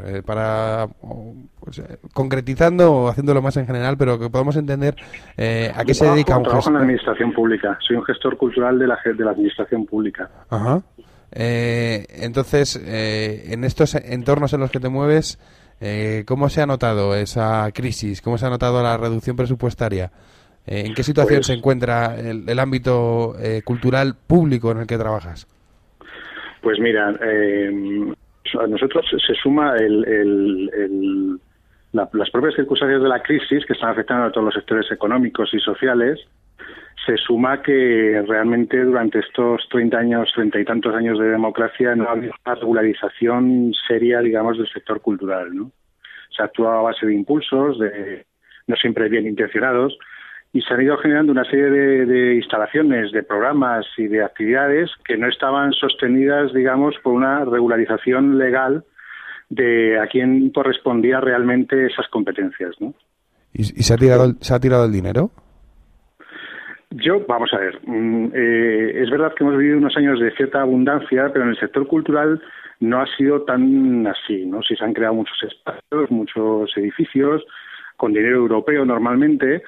Concretizando o haciéndolo más en general, pero que podamos entender a qué se dedica un gestor. Trabajo en la administración pública. Soy un gestor cultural de la administración pública. Ajá. Entonces, en estos entornos en los que te mueves, ¿cómo se ha notado esa crisis? ¿Cómo se ha notado la reducción presupuestaria? ¿En qué situación se encuentra el ámbito cultural público en el que trabajas? Pues mira, a nosotros se suma las propias circunstancias de la crisis que están afectando a todos los sectores económicos y sociales. Se suma que realmente durante estos 30 y tantos años de democracia no ha habido una regularización seria, digamos, del sector cultural, ¿no? Se ha actuado a base de impulsos, no siempre bien intencionados, y se han ido generando una serie de instalaciones, de programas y de actividades que no estaban sostenidas, digamos, por una regularización legal de a quién correspondía realmente esas competencias, ¿no? ¿Y se ha tirado el dinero? Vamos a ver, es verdad que hemos vivido unos años de cierta abundancia, pero en el sector cultural no ha sido tan así, ¿no? Sí se han creado muchos espacios, muchos edificios, con dinero europeo normalmente,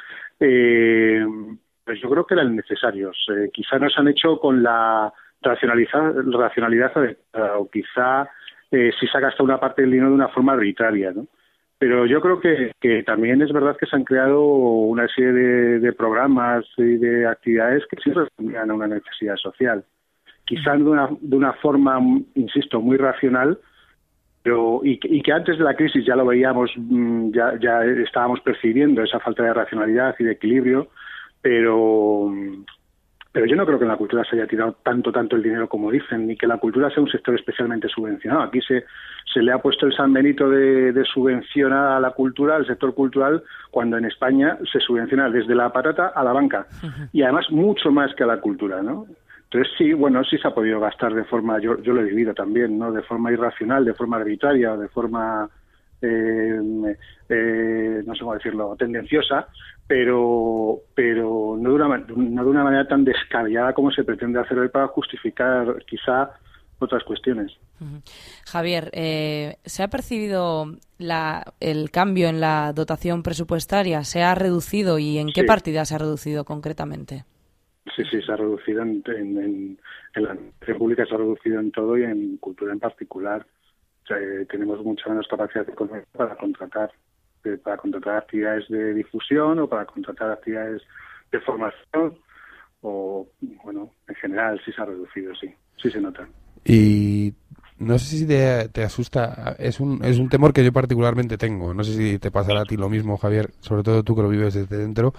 pues yo creo que eran necesarios. Quizá no se han hecho con la racionalidad adecuada, o quizá sí se ha gastado una parte del dinero de una forma arbitraria, ¿no? Pero yo creo que también es verdad que se han creado una serie de programas y de actividades que sí respondían a una necesidad social. Quizá de una forma, insisto, muy racional, pero y que antes de la crisis ya lo veíamos, ya estábamos percibiendo esa falta de racionalidad y de equilibrio, pero yo no creo que en la cultura se haya tirado tanto el dinero como dicen, ni que la cultura sea un sector especialmente subvencionado. Aquí se le ha puesto el San Benito de subvencionar a la cultura, al sector cultural, cuando en España se subvenciona desde la patata a la banca, y además mucho más que a la cultura, ¿no? Entonces sí se ha podido gastar de forma, yo lo he vivido también, ¿no?, de forma irracional, de forma arbitraria, de forma no sé cómo decirlo, tendenciosa, pero no de una manera tan descabellada como se pretende hacer hoy para justificar quizá otras cuestiones. Javier, ¿se ha percibido el cambio en la dotación presupuestaria? ¿Se ha reducido y en qué partida se ha reducido concretamente? Sí, se ha reducido en la administración pública, se ha reducido en todo y en cultura en particular. Tenemos mucha menos capacidad económica para contratar actividades de difusión o para contratar actividades de formación, o bueno, en general sí se ha reducido, sí se nota. Y no sé si te asusta, es un temor que yo particularmente tengo, no sé si te pasará a ti lo mismo, Javier, sobre todo tú que lo vives desde dentro.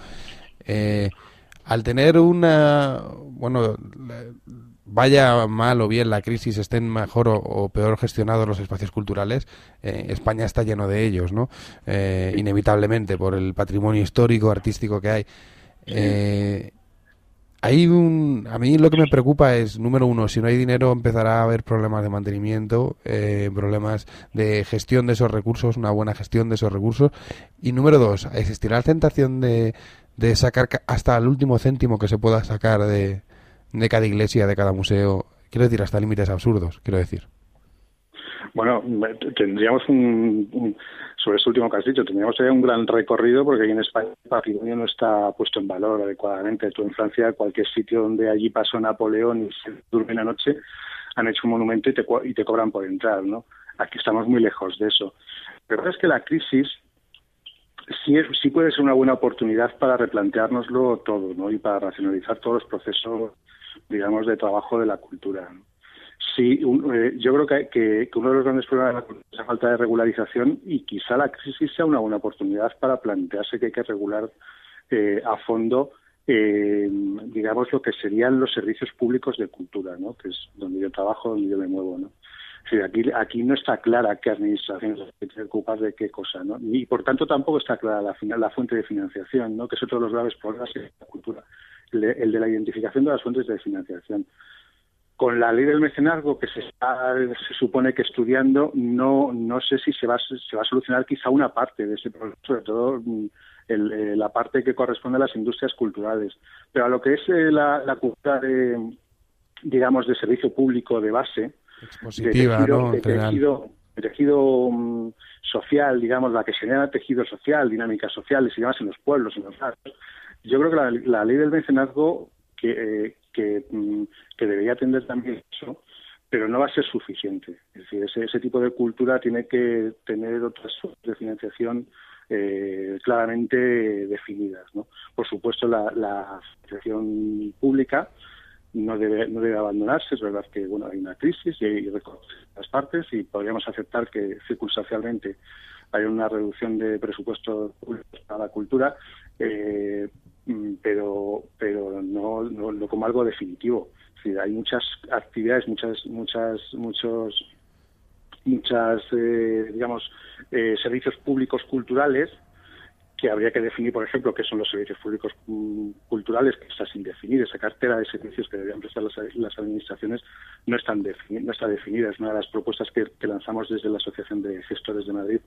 Al tener vaya mal o bien la crisis, estén mejor o peor gestionados los espacios culturales, España está lleno de ellos, ¿no? Inevitablemente, por el patrimonio histórico, artístico que hay. A mí lo que me preocupa es, número uno, si no hay dinero empezará a haber problemas de mantenimiento, problemas de gestión de esos recursos, una buena gestión de esos recursos. Y número dos, existirá la tentación de sacar hasta el último céntimo que se pueda sacar de cada iglesia, de cada museo, quiero decir, hasta límites absurdos, quiero decir. Bueno, tendríamos sobre este último que has dicho, tendríamos un gran recorrido, porque aquí en España el patrimonio no está puesto en valor adecuadamente. Tú en Francia, cualquier sitio donde allí pasó Napoleón y se duerme una noche, han hecho un monumento y te cobran por entrar, ¿no? Aquí estamos muy lejos de eso. La verdad es que la crisis sí puede ser una buena oportunidad para replanteárnoslo todo, ¿no? Y para racionalizar todos los procesos, digamos, de trabajo de la cultura, ¿no? Sí, yo creo que uno de los grandes problemas es la falta de regularización, y quizá la crisis sea una buena oportunidad para plantearse que hay que regular a fondo, digamos, lo que serían los servicios públicos de cultura, ¿no? Que es donde yo trabajo, donde yo me muevo, ¿no? Sí, aquí no está clara qué administración se tiene que ocupar de qué cosa, ¿no? Y por tanto tampoco está clara la fuente de financiación, ¿no? Que es otro de los graves problemas de la cultura, el de la identificación de las fuentes de financiación. Con la ley del mecenazgo que se supone que estudiando, no sé si se va a solucionar quizá una parte de ese problema, sobre todo la parte que corresponde a las industrias culturales. Pero a lo que es la cultura de servicio público de base, expositiva, de tejido social, digamos, la que genera tejido social, dinámicas sociales y demás en los pueblos, en los barrios. Yo creo que la ley del mecenazgo que debería atender también eso, pero no va a ser suficiente. Es decir, ese tipo de cultura tiene que tener otras fuentes de financiación claramente definidas, ¿no? Por supuesto, la financiación pública no debe abandonarse. Es verdad que hay una crisis y hay recortes en las partes, y podríamos aceptar que circunstancialmente hay una reducción de presupuestos públicos para la cultura, pero no como algo definitivo. Es decir, hay muchas actividades, servicios públicos culturales que habría que definir, por ejemplo, qué son los servicios públicos culturales, que está sin definir. Esa cartera de servicios que deberían prestar las administraciones no está definida. Es una de las propuestas que lanzamos desde la Asociación de Gestores de Madrid.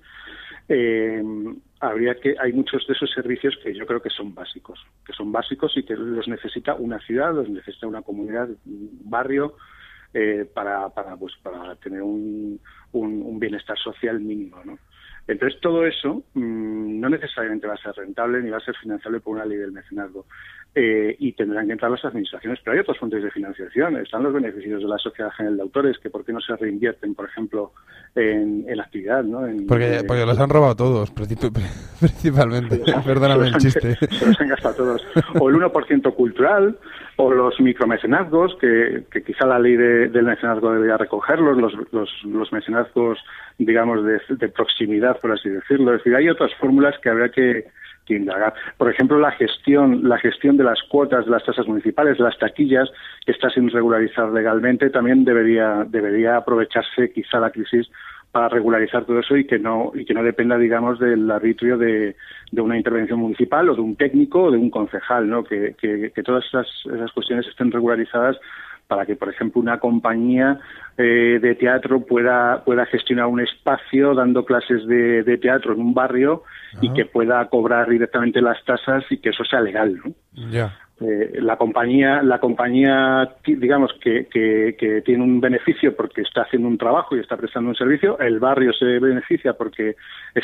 Hay muchos de esos servicios que yo creo que son básicos y que los necesita una ciudad, los necesita una comunidad, un barrio, para tener un bienestar social mínimo, ¿no? Entonces, todo eso no necesariamente va a ser rentable ni va a ser financiable por una ley del mecenazgo. Y tendrán que entrar las administraciones, pero hay otras fuentes de financiación. Están los beneficios de la Sociedad General de Autores, que por qué no se reinvierten, por ejemplo, en la actividad, ¿no? Porque los han robado todos, principalmente. Perdóname el chiste. Se los han gastado todos. O el 1% cultural, o los micromecenazgos, que quizá la ley del mecenazgo debería recogerlos, los mecenazgos, digamos, de proximidad, por así decirlo. Es decir, hay otras fórmulas que habría que indagar. Por ejemplo, la gestión de las cuotas de las tasas municipales, de las taquillas, que está sin regularizar legalmente, también debería aprovecharse quizá la crisis para regularizar todo eso y que no dependa, digamos, del arbitrio de una intervención municipal o de un técnico o de un concejal, ¿no? Que todas esas cuestiones estén regularizadas para que, por ejemplo, una compañía de teatro pueda gestionar un espacio dando clases de teatro en un barrio y que pueda cobrar directamente las tasas y que eso sea legal, ¿no? Ya. La compañía, digamos, que tiene un beneficio porque está haciendo un trabajo y está prestando un servicio. El barrio se beneficia porque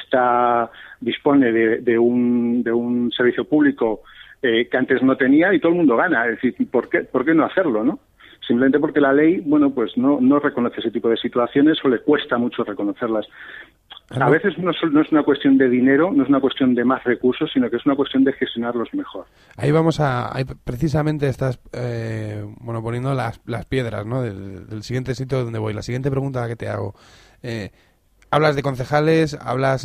dispone de un servicio público que antes no tenía, y todo el mundo gana. Es decir, ¿por qué no hacerlo, no? Simplemente porque la ley, pues no reconoce ese tipo de situaciones, o le cuesta mucho reconocerlas. A veces no es una cuestión de dinero, no es una cuestión de más recursos, sino que es una cuestión de gestionarlos mejor. Ahí precisamente estás poniendo las piedras, ¿no? del siguiente sitio donde voy. La siguiente pregunta que te hago. Hablas de concejales, hablas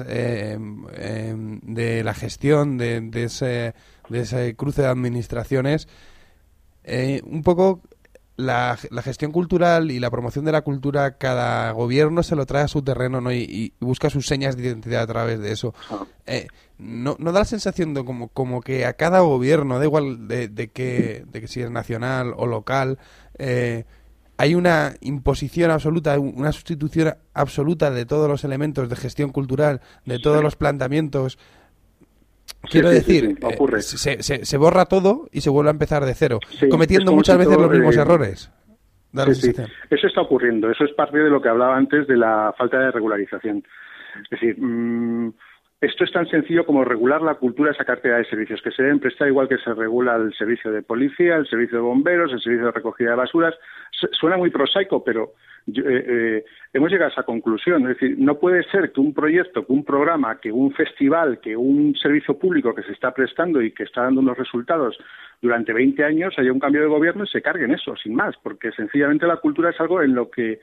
de la gestión de ese cruce de administraciones. Un poco la gestión cultural y la promoción de la cultura, cada gobierno se lo trae a su terreno, ¿no? Y busca sus señas de identidad a través de eso. ¿No da la sensación de como que a cada gobierno, da igual de que si es nacional o local, hay una imposición absoluta, una sustitución absoluta de todos los elementos de gestión cultural, de todos los planteamientos? Quiero decir, ocurre. Se borra todo y se vuelve a empezar de cero, cometiendo muchas veces los mismos errores. Eso está ocurriendo. Eso es parte de lo que hablaba antes de la falta de regularización. Es decir, esto es tan sencillo como regular la cultura de esa cartera de servicios, que se deben prestar igual que se regula el servicio de policía, el servicio de bomberos, el servicio de recogida de basuras. suena muy prosaico, pero hemos llegado a esa conclusión. Es decir, no puede ser que un proyecto, que un programa, que un festival, que un servicio público que se está prestando y que está dando unos resultados durante 20 años haya un cambio de gobierno y se carguen eso, sin más, porque sencillamente la cultura es algo en lo que,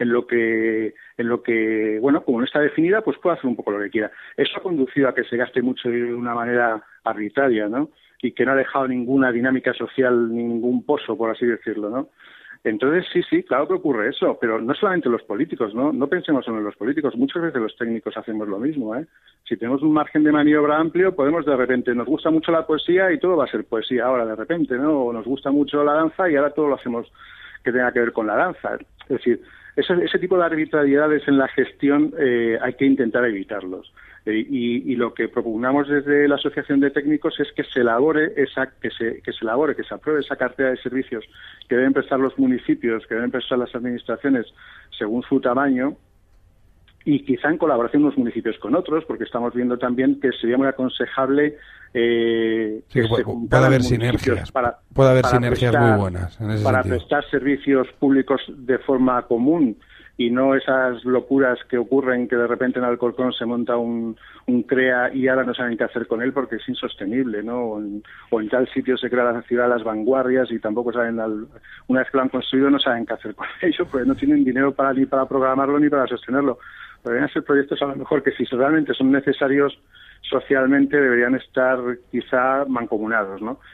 bueno, como no está definida, pues puede hacer un poco lo que quiera. Eso ha conducido a que se gaste mucho de una manera arbitraria, ¿no? Y que no ha dejado ninguna dinámica social, ningún pozo, por así decirlo, ¿no? Entonces, sí, claro que ocurre eso, pero no solamente los políticos, ¿no? No pensemos solo en los políticos, muchas veces los técnicos hacemos lo mismo, ¿eh? Si tenemos un margen de maniobra amplio, podemos de repente, nos gusta mucho la poesía y todo va a ser poesía ahora de repente, ¿no? O nos gusta mucho la danza y ahora todo lo hacemos que tenga que ver con la danza. Es decir, ese tipo de arbitrariedades en la gestión hay que intentar evitarlos. Y lo que propugnamos desde la Asociación de Técnicos es que se elabore que se apruebe esa cartera de servicios que deben prestar los municipios, que deben prestar las administraciones según su tamaño, y quizá en colaboración unos municipios con otros, porque estamos viendo también que sería muy aconsejable puede haber sinergias. Puede haber sinergias muy buenas en ese para sentido. Prestar servicios públicos de forma común y no esas locuras que ocurren que de repente en Alcorcón se monta un CREA y ahora no saben qué hacer con él porque es insostenible, ¿no? O en tal sitio se crea la ciudad de las vanguardias y tampoco saben, una vez que lo han construido no saben qué hacer con ello porque no tienen dinero ni para programarlo ni para sostenerlo. Deberían ser proyectos a lo mejor que si realmente son necesarios socialmente deberían estar quizá mancomunados, ¿no?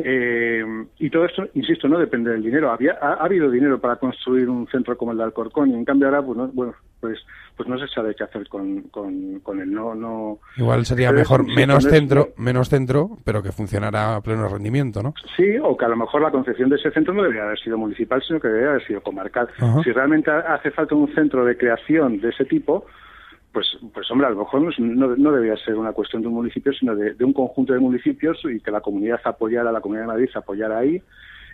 Y todo esto, insisto, no depende del dinero. Ha habido dinero para construir un centro como el de Alcorcón y en cambio ahora, pues no se sabe qué hacer con él. No. Igual sería mejor menos centro, pero que funcionara a pleno rendimiento, ¿no? Sí, o que a lo mejor la concepción de ese centro no debería haber sido municipal, sino que debería haber sido comarcal. Ajá. Si realmente hace falta un centro de creación de ese tipo, pues hombre, a lo mejor no debería ser una cuestión de un municipio, sino de un conjunto de municipios y que la comunidad apoyara, la Comunidad de Madrid se apoyara ahí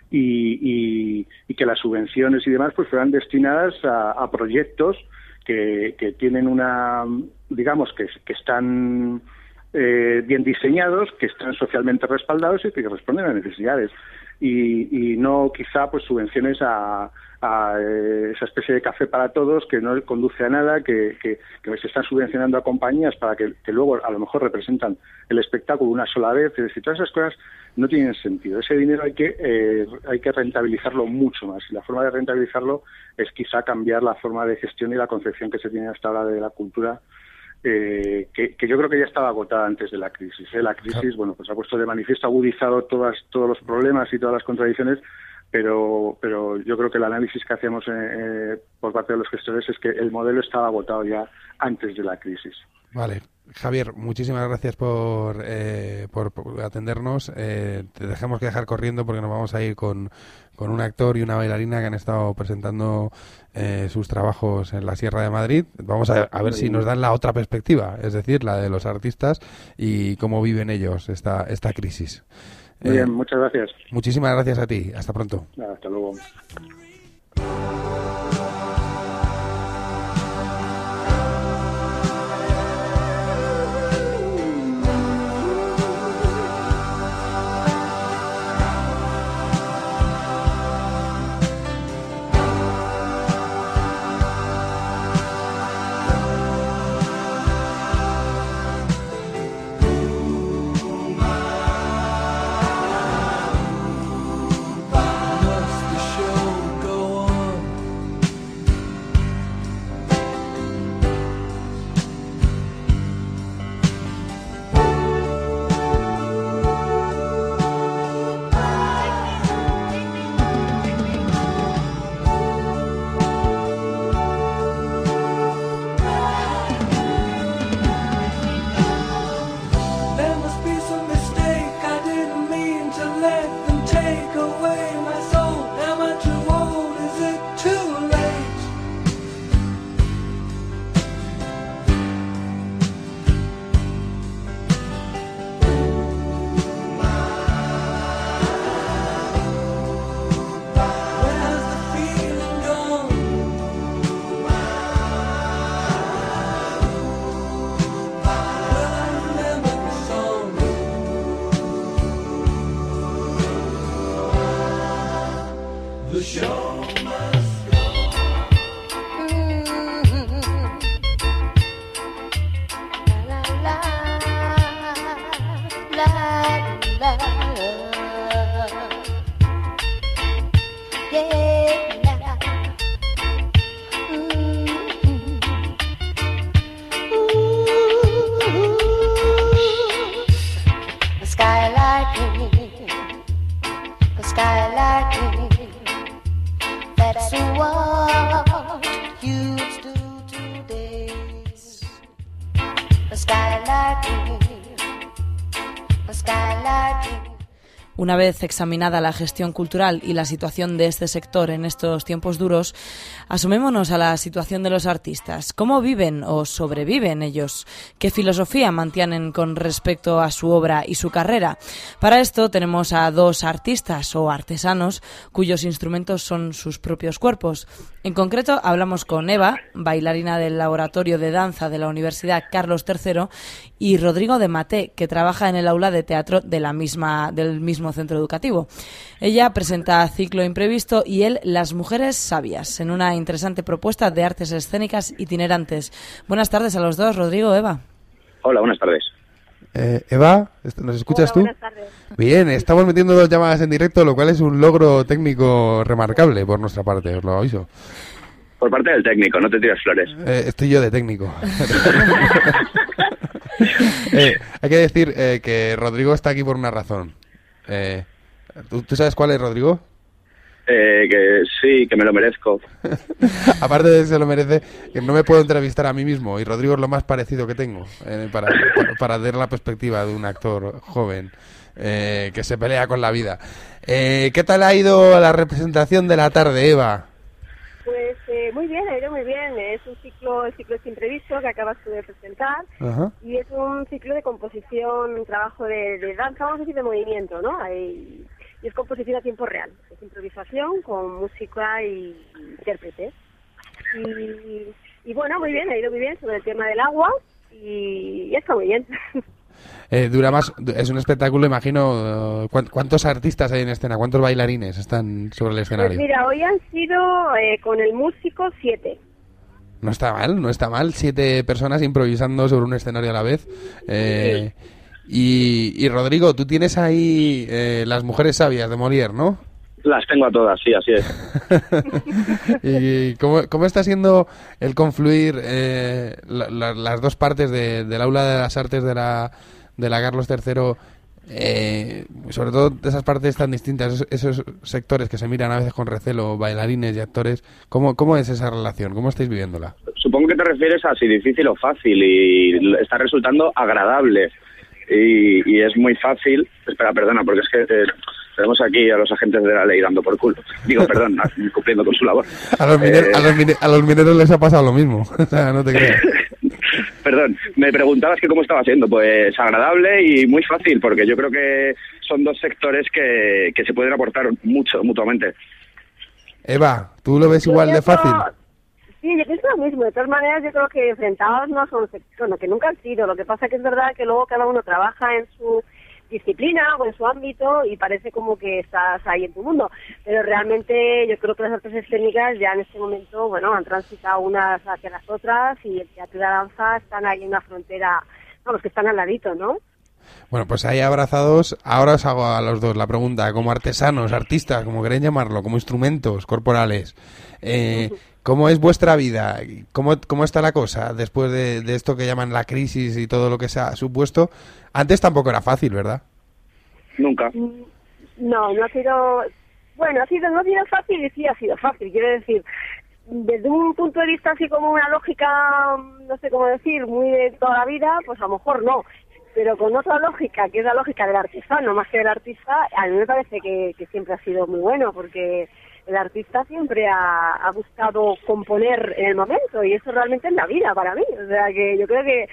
y que las subvenciones y demás pues fueran destinadas a proyectos que tienen digamos, que están bien diseñados, que están socialmente respaldados y que responden a necesidades. Y no quizá pues subvenciones a esa especie de café para todos que no conduce a nada, que se están subvencionando a compañías para que luego a lo mejor representan el espectáculo una sola vez. Es decir, todas esas cosas no tienen sentido. Ese dinero hay que rentabilizarlo mucho más y la forma de rentabilizarlo es quizá cambiar la forma de gestión y la concepción que se tiene hasta ahora de la cultura, que yo creo que ya estaba agotada antes de la crisis. La crisis, bueno, pues ha puesto de manifiesto, ha agudizado todos los problemas y todas las contradicciones, pero yo creo que el análisis que hacemos por parte de los gestores es que el modelo estaba agotado ya antes de la crisis. Vale. Javier, muchísimas gracias por atendernos. Te dejamos que dejar corriendo porque nos vamos a ir con un actor y una bailarina que han estado presentando sus trabajos en la Sierra de Madrid. Vamos a ver si nos dan la otra perspectiva, es decir, la de los artistas y cómo viven ellos esta crisis. Muy bien, muchas gracias. Muchísimas gracias a ti. Hasta pronto. Hasta luego. Una vez examinada la gestión cultural y la situación de este sector en estos tiempos duros, asomémonos a la situación de los artistas. ¿Cómo viven o sobreviven ellos? ¿Qué filosofía mantienen con respecto a su obra y su carrera? Para esto tenemos a dos artistas o artesanos cuyos instrumentos son sus propios cuerpos. En concreto hablamos con Eva, bailarina del Laboratorio de Danza de la Universidad Carlos III, y Rodrigo de Maté, que trabaja en el aula de teatro de del mismo centro educativo. Ella presenta Ciclo Imprevisto y él Las Mujeres Sabias, en una interesante propuesta de artes escénicas itinerantes. Buenas tardes a los dos, Rodrigo, Eva. Hola, buenas tardes. Eva, ¿nos escuchas tú? Buenas tardes. Bien, estamos metiendo 2 llamadas en directo, lo cual es un logro técnico remarcable por nuestra parte, os lo aviso. Por parte del técnico, no te tires flores. Estoy yo de técnico. Hay que decir que Rodrigo está aquí por una razón. ¿Tú sabes cuál es, Rodrigo? Que sí, que me lo merezco. Aparte de que se lo merece, que no me puedo entrevistar a mí mismo, y Rodrigo es lo más parecido que tengo para dar la perspectiva de un actor joven que se pelea con la vida. ¿Qué tal ha ido la representación de la tarde, Eva? Pues muy bien, ha ido muy bien. Es el ciclo Imprevisto que acabas de presentar. Ajá. Y es un ciclo de composición, un trabajo de danza, vamos a decir de movimiento, ¿no? Y es composición a tiempo real. Es improvisación con música y intérpretes. Y bueno, muy bien, ha ido muy bien sobre el tema del agua y está muy bien. Dura más, es un espectáculo, imagino. ¿Cuántos artistas hay en escena? ¿Cuántos bailarines están sobre el escenario? Pues mira, hoy han sido con el músico 7. No está mal, 7 personas improvisando sobre un escenario a la vez. Sí. Y Rodrigo, tú tienes ahí Las Mujeres Sabias de Molière, ¿no? Las tengo a todas, sí, así es. ¿Y cómo está siendo el confluir las dos partes del Aula de las Artes de la Carlos III, sobre todo de esas partes tan distintas, esos sectores que se miran a veces con recelo, bailarines y actores? ¿Cómo es esa relación? ¿Cómo estáis viviéndola? Supongo que te refieres a si difícil o fácil, y está resultando agradable. Y es muy fácil. Espera, perdona, porque es que tenemos aquí a los agentes de la ley dando por culo. Digo, perdón, cumpliendo con su labor. A los mineros les ha pasado lo mismo. O sea, no te creas. Perdón, me preguntabas que cómo estaba siendo. Pues agradable y muy fácil, porque yo creo que son dos sectores que se pueden aportar mucho mutuamente. Eva, ¿tú lo ves igual de fácil? Sí, yo pienso lo mismo. De todas maneras, yo creo que enfrentados no son, bueno, que nunca han sido. Lo que pasa que es verdad que luego cada uno trabaja en su disciplina o en su ámbito y parece como que estás ahí en tu mundo. Pero realmente yo creo que las artes escénicas ya en este momento, bueno, han transitado unas hacia las otras, y el teatro y la danza están ahí en una frontera, vamos, que están al ladito, ¿no? Bueno, pues ahí abrazados. Ahora os hago a los dos la pregunta, como artesanos, artistas, como queréis llamarlo, como instrumentos corporales. ¿Cómo es vuestra vida? ¿Cómo está la cosa después de esto que llaman la crisis y todo lo que se ha supuesto? Antes tampoco era fácil, ¿verdad? Nunca. No ha sido... Bueno, no ha sido fácil, y sí ha sido fácil. Quiero decir, desde un punto de vista así como una lógica, no sé cómo decir, muy de toda la vida, pues a lo mejor no. Pero con otra lógica, que es la lógica del artesano más que del artista, a mí me parece que siempre ha sido muy bueno, porque el artista siempre ha buscado componer en el momento, y eso realmente es la vida para mí. O sea, que yo creo que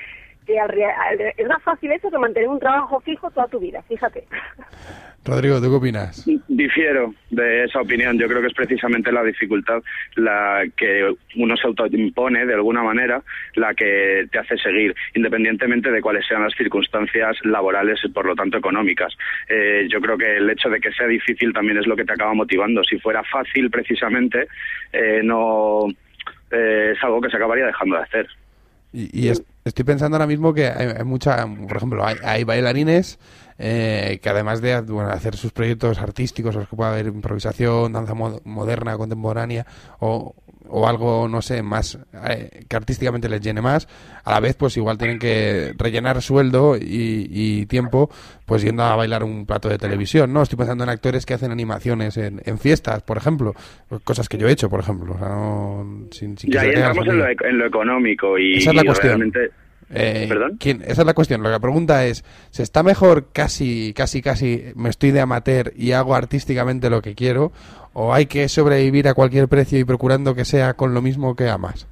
es más fácil eso que mantener un trabajo fijo toda tu vida, fíjate. Rodrigo, ¿tú qué opinas? Difiero de esa opinión. Yo creo que es precisamente la dificultad la que uno se autoimpone de alguna manera, la que te hace seguir, independientemente de cuáles sean las circunstancias laborales y por lo tanto económicas. Yo creo que el hecho de que sea difícil también es lo que te acaba motivando. Si fuera fácil, precisamente, no es algo que se acabaría dejando de hacer. Y estoy pensando ahora mismo que hay mucha, por ejemplo, hay bailarines que además de hacer sus proyectos artísticos, los que pueda haber improvisación, danza moderna, contemporánea o algo, no sé, más que artísticamente les llene más, a la vez pues igual tienen que rellenar sueldo y tiempo pues yendo a bailar un plato de televisión, ¿no? Estoy pensando en actores que hacen animaciones en fiestas, por ejemplo, cosas que yo he hecho, por ejemplo. O sea, no, sin ya ahí entramos en lo económico y esa es la cuestión. Realmente ¿Perdón? Esa es la cuestión. La pregunta es, ¿se está mejor casi me estoy de amateur y hago artísticamente lo que quiero? ¿O hay que sobrevivir a cualquier precio y procurando que sea con lo mismo que amas?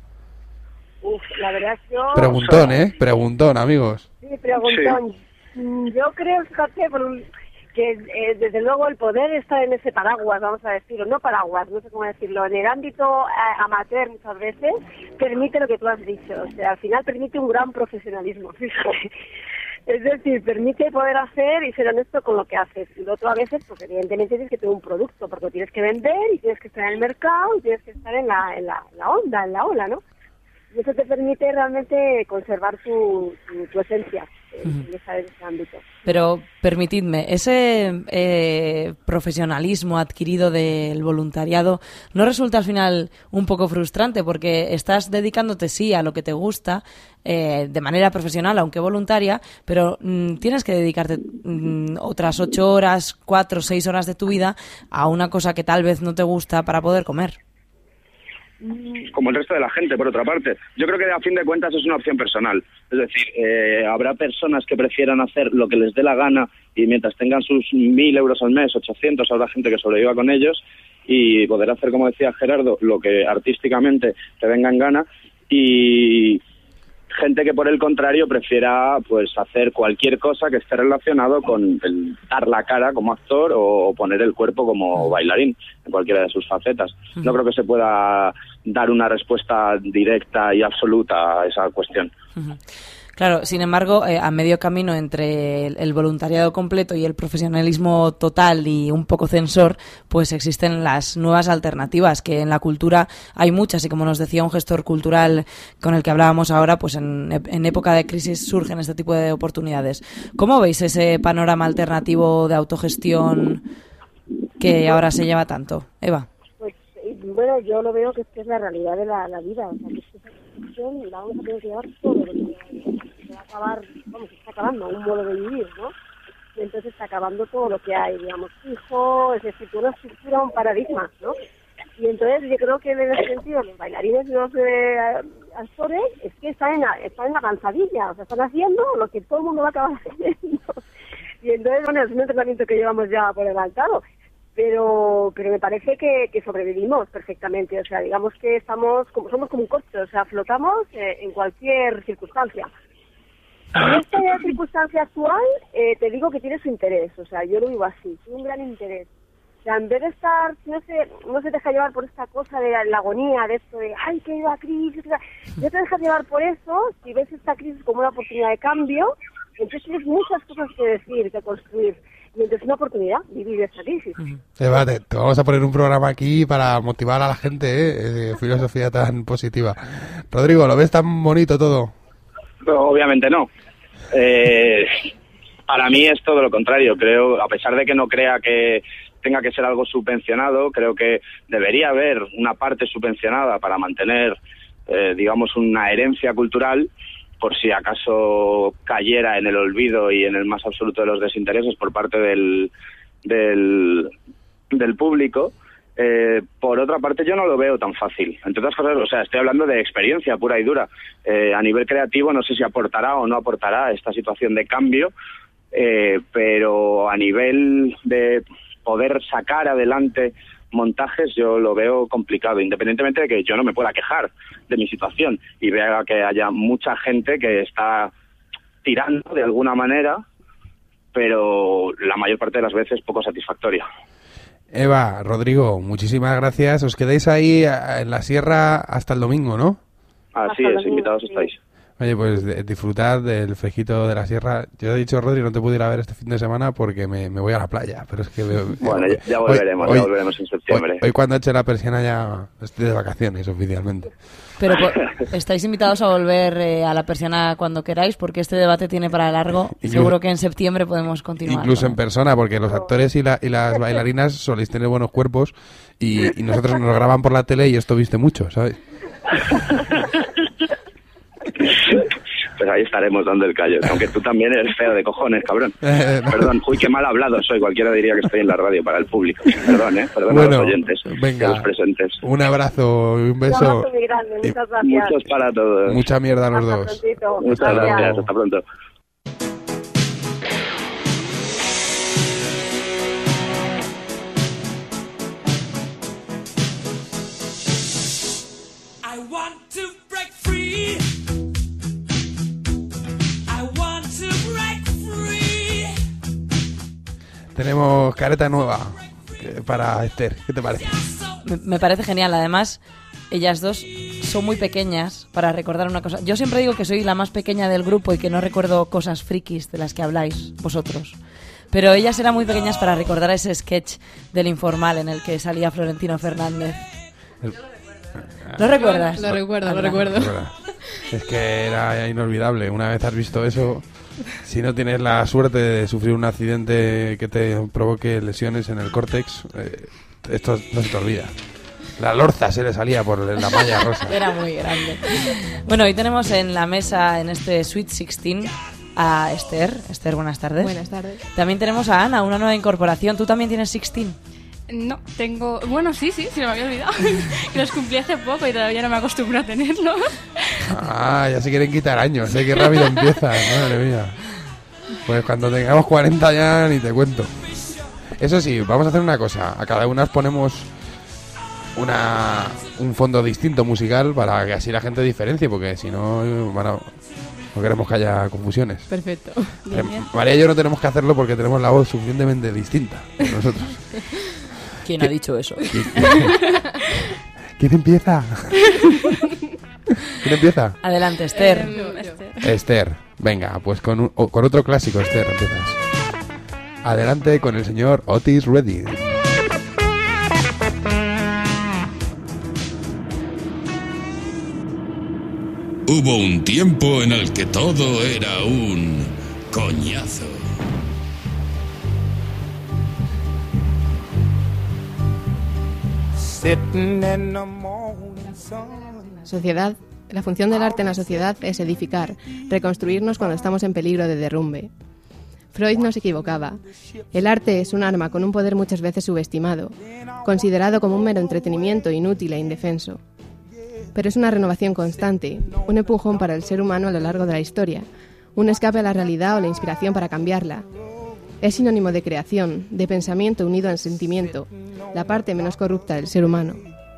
La verdad es que yo... Preguntón, amigos. Sí, preguntón. Sí. Yo creo, fíjate, que desde luego el poder está en ese paraguas, vamos a decirlo, no paraguas, no sé cómo decirlo, en el ámbito amateur muchas veces permite lo que tú has dicho, o sea, al final permite un gran profesionalismo, fíjate. Es decir, permite poder hacer y ser honesto con lo que haces. Y lo otro a veces, pues evidentemente tienes que tener un producto, porque lo tienes que vender y tienes que estar en el mercado y tienes que estar en la onda, en la ola, ¿no? Y eso te permite realmente conservar tu esencia en ese ámbito. Pero permitidme, ese profesionalismo adquirido del voluntariado ¿no resulta al final un poco frustrante? Porque estás dedicándote sí a lo que te gusta de manera profesional, aunque voluntaria, pero tienes que dedicarte otras 8 horas, 4, 6 horas de tu vida a una cosa que tal vez no te gusta para poder comer. Como el resto de la gente, por otra parte. Yo creo que a fin de cuentas es una opción personal. Es decir, habrá personas que prefieran hacer lo que les dé la gana y mientras tengan sus 1.000 euros al mes, 800, habrá gente que sobreviva con ellos y poder hacer, como decía Gerardo, lo que artísticamente te venga en gana, y gente que por el contrario prefiera pues hacer cualquier cosa que esté relacionado con el dar la cara como actor o poner el cuerpo como bailarín en cualquiera de sus facetas. No creo que se pueda dar una respuesta directa y absoluta a esa cuestión. Claro, sin embargo, a medio camino entre el voluntariado completo y el profesionalismo total y un poco censor, pues existen las nuevas alternativas, que en la cultura hay muchas, y como nos decía un gestor cultural con el que hablábamos ahora, pues en época de crisis surgen este tipo de oportunidades. ¿Cómo veis ese panorama alternativo de autogestión que ahora se lleva tanto? Eva. Pues bueno, yo lo veo que es la realidad de la vida, o sea, que la vamos a tener que llevar todo lo que se va a acabar, vamos, se está acabando un modo de vivir, ¿no? Y entonces está acabando todo lo que hay, digamos, fijo, es decir, una estructura, un paradigma, ¿no? Y entonces yo creo que en ese sentido los bailarines y los actores es que están en la avanzadilla, o sea, están haciendo lo que todo el mundo va a acabar haciendo. Y entonces, bueno, es un entrenamiento que llevamos ya por adelantado. Pero me parece que sobrevivimos perfectamente, o sea, digamos que somos como un coche, o sea, flotamos en cualquier circunstancia. En esta circunstancia actual, te digo que tiene su interés, o sea, yo lo digo así, tiene un gran interés. O sea, en vez de estar, no se deja llevar por esta cosa de la agonía, de esto de, ay, que hay una crisis, no te dejas llevar por eso, si ves esta crisis como una oportunidad de cambio, entonces tienes muchas cosas que decir, que construir. Y entonces es una oportunidad vivir esta crisis. Eva, te vamos a poner un programa aquí para motivar a la gente, de filosofía tan positiva. Rodrigo, ¿lo ves tan bonito todo? No, obviamente no. Para mí es todo lo contrario. Creo, a pesar de que no crea que tenga que ser algo subvencionado, creo que debería haber una parte subvencionada para mantener, digamos, una herencia cultural, por si acaso cayera en el olvido y en el más absoluto de los desinteresos por parte del público. Por otra parte, yo no lo veo tan fácil. Entre otras cosas, o sea, estoy hablando de experiencia pura y dura. A nivel creativo, no sé si aportará o no aportará esta situación de cambio, pero a nivel de poder sacar adelante montajes yo lo veo complicado, independientemente de que yo no me pueda quejar de mi situación y vea que haya mucha gente que está tirando de alguna manera, pero la mayor parte de las veces poco satisfactoria. Eva, Rodrigo, muchísimas gracias. Os quedáis ahí en la sierra hasta el domingo, ¿no? Así es, invitados estáis. Oye, pues disfrutad del fresquito de la sierra. Yo he dicho, Rodri, no te pude ir a ver este fin de semana porque me voy a la playa, pero es que bueno, ya volveremos en septiembre. Hoy cuando eche la persiana ya estoy de vacaciones oficialmente. Pero estáis invitados a volver a la persiana cuando queráis, porque este debate tiene para largo. Seguro que en septiembre podemos continuar. Incluso en persona, porque los actores y las bailarinas soléis tener buenos cuerpos y nosotros nos graban por la tele y esto viste mucho, ¿sabes? pues ahí estaremos dando el callo. Aunque tú también eres feo de cojones, cabrón. Perdón, uy, qué mal hablado soy. Cualquiera diría que estoy en la radio para el público. Perdón, perdón a los oyentes, venga, a los presentes. Un abrazo y un beso. Un abrazo muy grande, muchas gracias. Muchos para todos. Mucha mierda a los dos. Prontito. Muchas gracias, hasta pronto. Tenemos careta nueva para Esther. ¿Qué te parece? Me parece genial. Además, ellas dos son muy pequeñas para recordar una cosa. Yo siempre digo que soy la más pequeña del grupo y que no recuerdo cosas frikis de las que habláis vosotros. Pero ellas eran muy pequeñas para recordar ese sketch del Informal en el que salía Florentino Fernández. ¿Lo recuerdas? Lo recuerdo. Es que era inolvidable. Una vez has visto eso, si no tienes la suerte de sufrir un accidente que te provoque lesiones en el córtex, esto no se te olvida. La lorza se le salía por la malla rosa. Era muy grande. Bueno, hoy tenemos en la mesa, en este Sweet 16, a Esther. Esther, buenas tardes. Buenas tardes. También tenemos a Ana, una nueva incorporación. ¿Tú también tienes 16? No, tengo... Bueno, sí, se me había olvidado. Los cumplí hace poco y todavía no me acostumbro a tenerlos. Ah, ya se quieren quitar años, qué rápido empieza, madre mía. Pues cuando tengamos 40 ya ni te cuento. Eso sí, vamos a hacer una cosa. A cada una os ponemos un fondo distinto musical para que así la gente diferencie, porque si no, no queremos que haya confusiones. Perfecto. María y yo no tenemos que hacerlo porque tenemos la voz suficientemente distinta de nosotros. ¿Quién ha dicho eso? ¿Quién empieza? ¿Quién empieza? Adelante, Esther. Esther, venga, pues con otro clásico, Esther, empiezas. Adelante con el señor Otis Redding. Hubo un tiempo en el que todo era un coñazo. Sociedad. La función del arte en la sociedad es edificar, reconstruirnos cuando estamos en peligro de derrumbe. Freud no se equivocaba. El arte es un arma con un poder muchas veces subestimado, considerado como un mero entretenimiento inútil e indefenso. Pero es una renovación constante, un empujón para el ser humano a lo largo de la historia, un escape a la realidad o la inspiración para cambiarla. Es sinónimo de creación, de pensamiento unido al sentimiento, la parte menos corrupta del ser humano.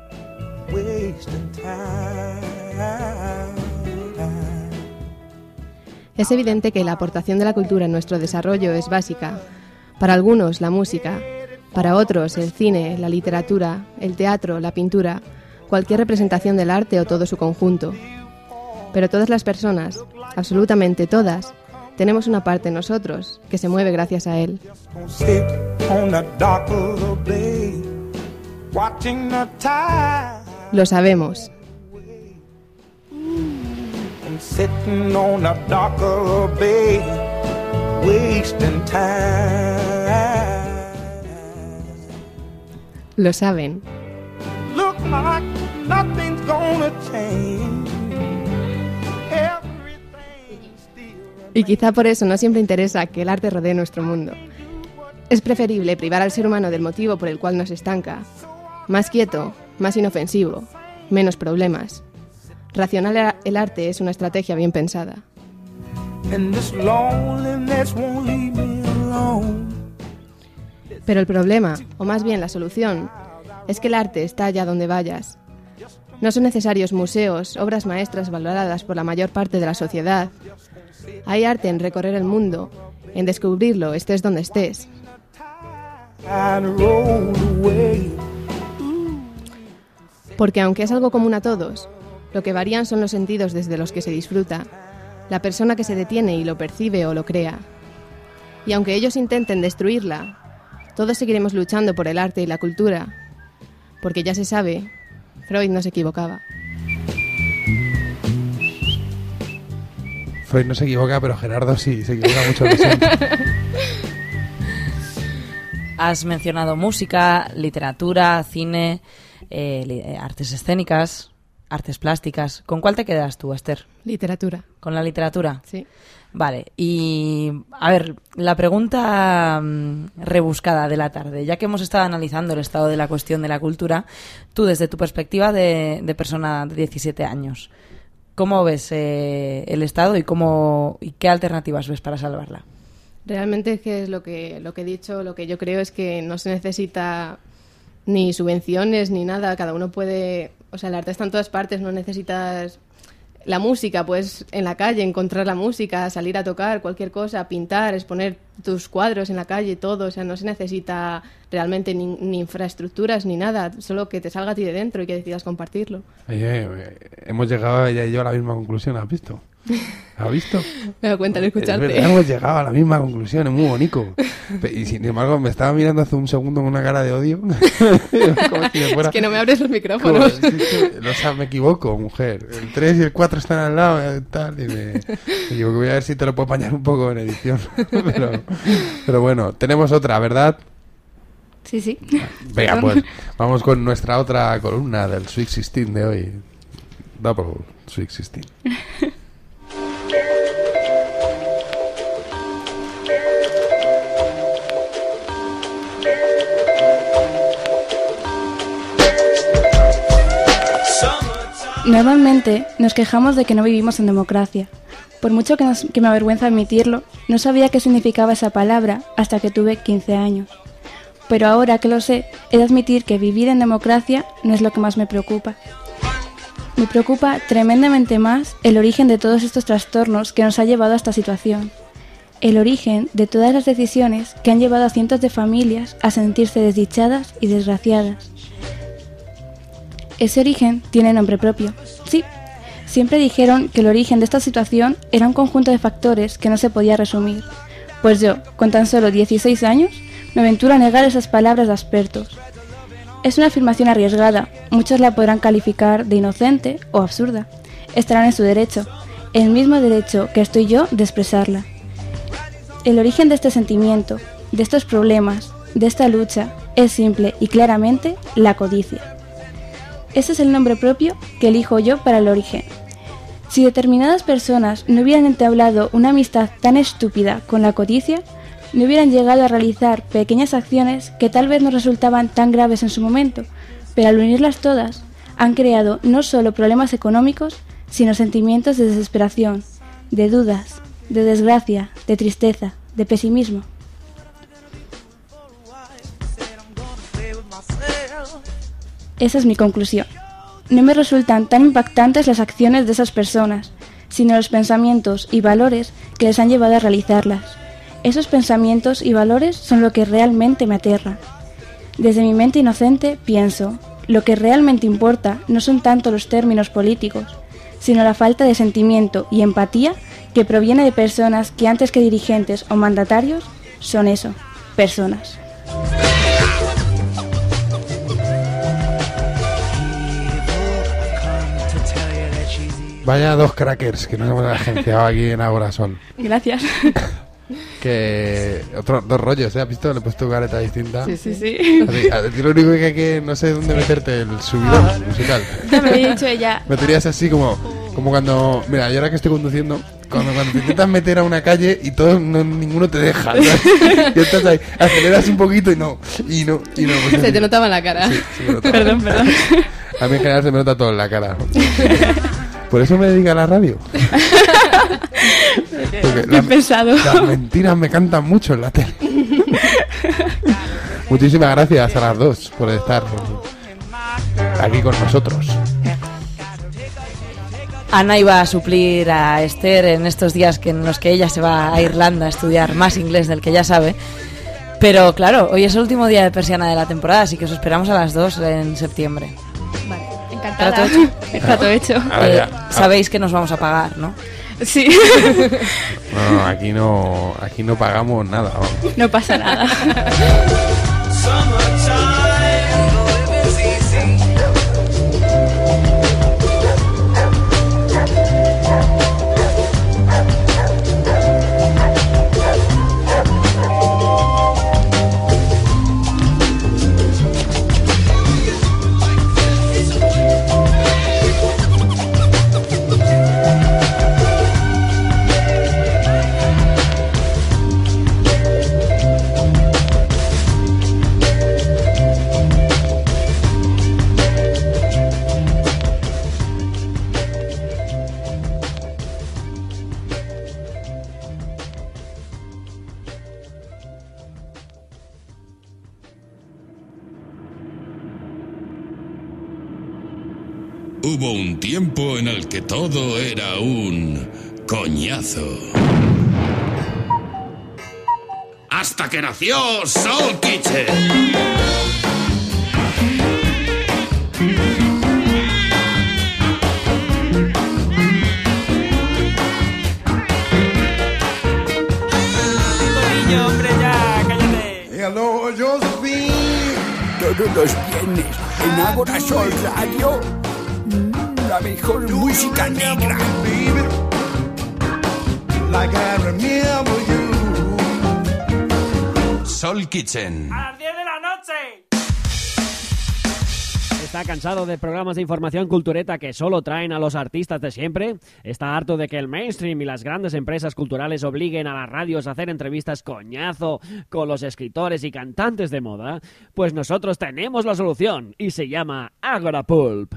Es evidente que la aportación de la cultura en nuestro desarrollo es básica. Para algunos, la música. Para otros, el cine, la literatura, el teatro, la pintura, cualquier representación del arte o todo su conjunto. Pero todas las personas, absolutamente todas, tenemos una parte en nosotros que se mueve gracias a él. Lo sabemos. Lo saben. Y quizá por eso no siempre interesa que el arte rodee nuestro mundo. Es preferible privar al ser humano del motivo por el cual nos estanca. Más quieto, más inofensivo, menos problemas. Racional el arte es una estrategia bien pensada. Pero el problema, o más bien la solución, es que el arte está allá donde vayas. No son necesarios museos, obras maestras valoradas por la mayor parte de la sociedad. Hay arte en recorrer el mundo, en descubrirlo, estés donde estés. Porque aunque es algo común a todos, lo que varían son los sentidos desde los que se disfruta, la persona que se detiene y lo percibe o lo crea. Y aunque ellos intenten destruirla, todos seguiremos luchando por el arte y la cultura, porque ya se sabe, Freud no se equivocaba. Freud no se equivoca, pero Gerardo sí, se equivoca mucho. Lo siento. Has mencionado música, literatura, cine, artes escénicas. artes plásticas. ¿Con cuál te quedas tú, Esther? Literatura. ¿Con la literatura? Sí. Vale, y a ver, la pregunta rebuscada de la tarde, ya que hemos estado analizando el estado de la cuestión de la cultura, tú desde tu perspectiva de persona de 17 años, ¿cómo ves el estado y qué alternativas ves para salvarla? Realmente es que es lo que he dicho, lo que yo creo es que no se necesita ni subvenciones ni nada, cada uno puede, o sea, el arte está en todas partes, no necesitas la música, pues en la calle encontrar la música, salir a tocar cualquier cosa, pintar, exponer tus cuadros en la calle, todo, o sea, no se necesita realmente ni infraestructuras ni nada, solo que te salga a ti de dentro y que decidas compartirlo. Hemos llegado ella y yo a la misma conclusión, ¿has visto? ¿Has visto? Me doy cuenta al escucharte. Es verdad, hemos llegado a la misma conclusión, es muy bonito. Y sin embargo me estaba mirando hace un segundo con una cara de odio. Como si me fuera... Es que no me abres los micrófonos. O sea, me equivoco, mujer. El 3 y el 4 están al lado tal, y me equivoco. Voy a ver si te lo puedo apañar un poco en edición. pero bueno, tenemos otra, ¿verdad? Sí. Venga, pues vamos con nuestra otra columna del Sweet 16 de hoy. Double Sweet 16. Normalmente nos quejamos de que no vivimos en democracia. Por mucho que me avergüenza admitirlo, no sabía qué significaba esa palabra hasta que tuve 15 años. Pero ahora que lo sé, he de admitir que vivir en democracia no es lo que más me preocupa. Me preocupa tremendamente más el origen de todos estos trastornos que nos ha llevado a esta situación. El origen de todas las decisiones que han llevado a cientos de familias a sentirse desdichadas y desgraciadas. Ese origen tiene nombre propio. Sí, siempre dijeron que el origen de esta situación era un conjunto de factores que no se podía resumir. Pues yo, con tan solo 16 años, me aventuro a negar esas palabras de expertos. Es una afirmación arriesgada, muchos la podrán calificar de inocente o absurda. Estarán en su derecho, el mismo derecho que estoy yo de expresarla. El origen de este sentimiento, de estos problemas, de esta lucha, es simple y claramente la codicia. Ese es el nombre propio que elijo yo para el origen. Si determinadas personas no hubieran entablado una amistad tan estúpida con la codicia, no hubieran llegado a realizar pequeñas acciones que tal vez no resultaban tan graves en su momento, pero al unirlas todas, han creado no solo problemas económicos, sino sentimientos de desesperación, de dudas, de desgracia, de tristeza, de pesimismo. Esa es mi conclusión. No me resultan tan impactantes las acciones de esas personas, sino los pensamientos y valores que les han llevado a realizarlas. Esos pensamientos y valores son lo que realmente me aterra. Desde mi mente inocente pienso, lo que realmente importa no son tanto los términos políticos, sino la falta de sentimiento y empatía que proviene de personas que antes que dirigentes o mandatarios son eso, personas. Vaya dos crackers que nos hemos agenciado aquí en Agora Sol. Gracias. Que dos rollos, ¿eh? ¿Has visto? Le he puesto careta distinta. Sí. A ti lo único que hay que no sé dónde meterte, el subidón musical. Ya me lo he dicho ella. Me tenías así como cuando... Mira, yo ahora que estoy conduciendo, cuando te intentas meter a una calle y ninguno te deja, ¿sabes? Y estás ahí, aceleras un poquito y no. Pues se te notaba en la cara. Sí, me notaba. Perdón. A mí en general se me nota todo en la cara. Por eso me dedico a la radio. Qué pesado. Las mentiras me cantan mucho en la tele. Muchísimas gracias a las dos por estar aquí con nosotros. Ana iba a suplir a Esther en estos días en los que ella se va a Irlanda a estudiar más inglés del que ya sabe. Pero claro, hoy es el último día de persiana de la temporada, así que os esperamos a las 2 en septiembre. Vale, encantada. Trato hecho. Sabéis que nos vamos a pagar, ¿no? Sí. No, aquí no pagamos nada. Vamos. No pasa nada. Hubo un tiempo en el que todo era un coñazo. Hasta que nació Soul Kitchen. Hello, Josephine. Todos los viernes en Ágora Sol Radio, la mejor música negra. Like I remember you. Soul Kitchen. ¡A las 10 de la noche! ¿Está cansado de programas de información cultureta que solo traen a los artistas de siempre? ¿Está harto de que el mainstream y las grandes empresas culturales obliguen a las radios a hacer entrevistas coñazo con los escritores y cantantes de moda? Pues nosotros tenemos la solución y se llama Agora Pulp.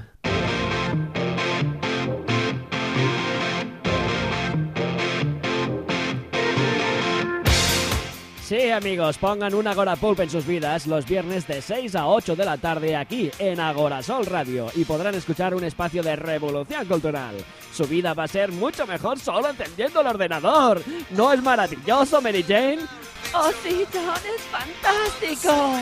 Sí, amigos, pongan un Agora Pulp en sus vidas los viernes de 6 a 8 de la tarde aquí en Agora Sol Radio y podrán escuchar un espacio de revolución cultural. Su vida va a ser mucho mejor solo encendiendo el ordenador. ¿No es maravilloso, Mary Jane? ¡Oh, sí, John, es fantástico!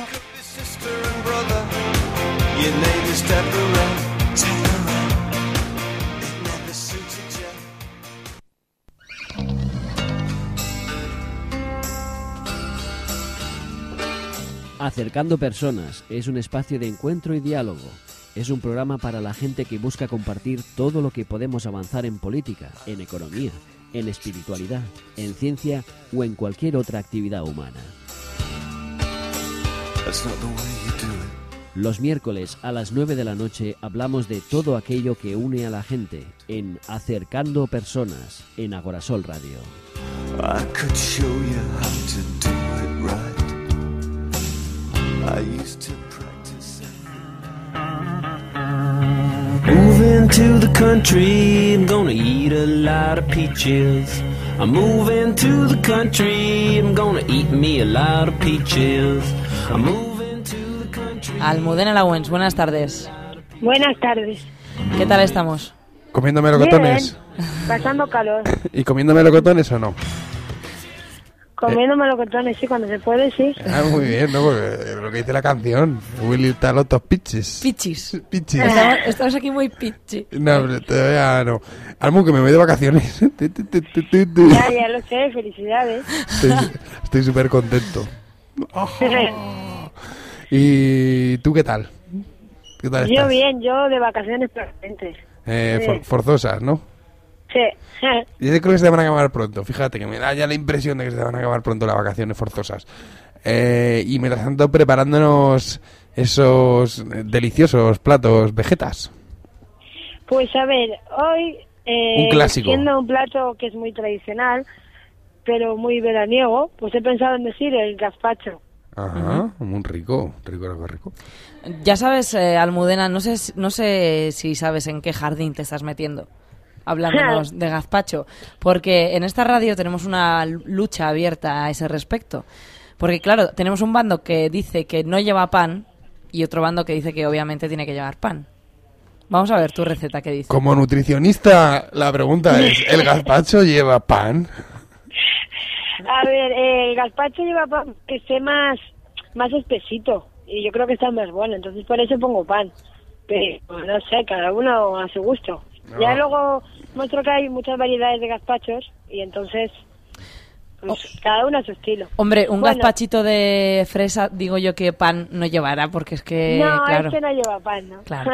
Acercando Personas es un espacio de encuentro y diálogo. Es un programa para la gente que busca compartir todo lo que podemos avanzar en política, en economía, en espiritualidad, en ciencia o en cualquier otra actividad humana. Los miércoles a las 9 de la noche hablamos de todo aquello que une a la gente en Acercando Personas en Agorasol Radio. I could show you how to do it right. I used to practice it. Moving to the country, I'm gonna eat a lot of peaches. I'm moving to the country, I'm gonna eat me a lot of peaches. I'm moving to the country. Almudena Lawens, buenas tardes. Buenas tardes. ¿Qué tal estamos? ¿Comiendo melocotones? Bien, pasando calor. ¿Y comiendo melocotones o no? Comiendo melocotones, sí, cuando se puede, sí. Ah, muy bien, ¿no? Porque lo que dice la canción. Will eat a lot of peaches. Pichis. Pichis. Estamos aquí muy pichi. No, pero todavía no. Almu, que me voy de vacaciones. Ya lo sé, felicidades. Estoy súper contento. ¿Y tú qué tal? ¿Qué tal Yo estás? bien, yo de vacaciones permanentes. Sí. Forzosas, ¿no? Sí. Yo creo que se van a acabar pronto. Fíjate que me da ya la impresión de que se van a acabar pronto las vacaciones forzosas. Y mientras tanto preparándonos esos deliciosos platos vegetas. Pues a ver, hoy un clásico. siendo un plato que es muy tradicional, pero muy veraniego, pues he pensado en decir el gazpacho. Ajá, muy rico. Ya sabes, Almudena, no sé si sabes en qué jardín te estás metiendo hablándonos de gazpacho, porque en esta radio tenemos una lucha abierta a ese respecto. Porque claro, tenemos un bando que dice que no lleva pan y otro bando que dice que obviamente tiene que llevar pan. Vamos a ver tu receta, ¿qué dice? Como nutricionista, la pregunta es, ¿el gazpacho lleva pan? A ver, el gazpacho lleva pan que esté más espesito y yo creo que está más bueno, entonces por eso pongo pan. Pero no sé, cada uno a su gusto. No. Ya luego muestro que hay muchas variedades de gazpachos y entonces pues, cada uno a su estilo. Hombre, un gazpachito de fresa, digo yo que pan no llevará, porque es que... No, claro. es que no lleva pan, ¿no? Claro.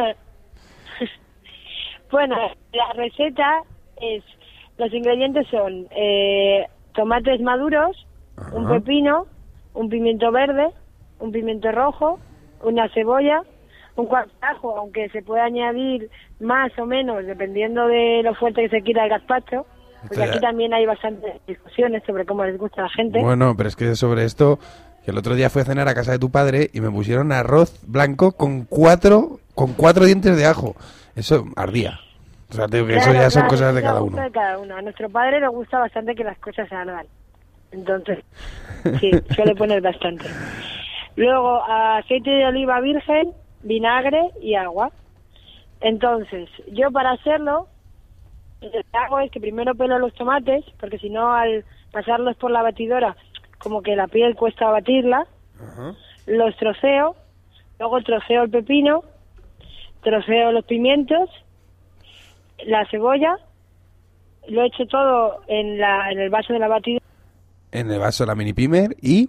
Bueno, la receta es... Los ingredientes son tomates maduros, un pepino, un pimiento verde, un pimiento rojo, una cebolla, un cuarto de ajo, aunque se puede añadir más o menos dependiendo de lo fuerte que se quiera el gazpacho, porque aquí también hay bastantes discusiones sobre cómo les gusta a la gente. Bueno, pero es que sobre esto, que el otro día fui a cenar a casa de tu padre y me pusieron arroz blanco con cuatro dientes de ajo. Eso ardía. O sea, tengo que eso ya son cosas de cada uno. A nuestro padre le gusta bastante que las cosas se ardan. Entonces, sí, suele poner bastante. Luego, aceite de oliva virgen, vinagre y agua. Entonces, yo para hacerlo, lo que hago es que primero pelo los tomates, porque si no, al pasarlos por la batidora, como que la piel cuesta batirla. Los troceo, luego troceo el pepino, troceo los pimientos, la cebolla, lo echo todo en el vaso de la batidora. En el vaso de la mini pimer y...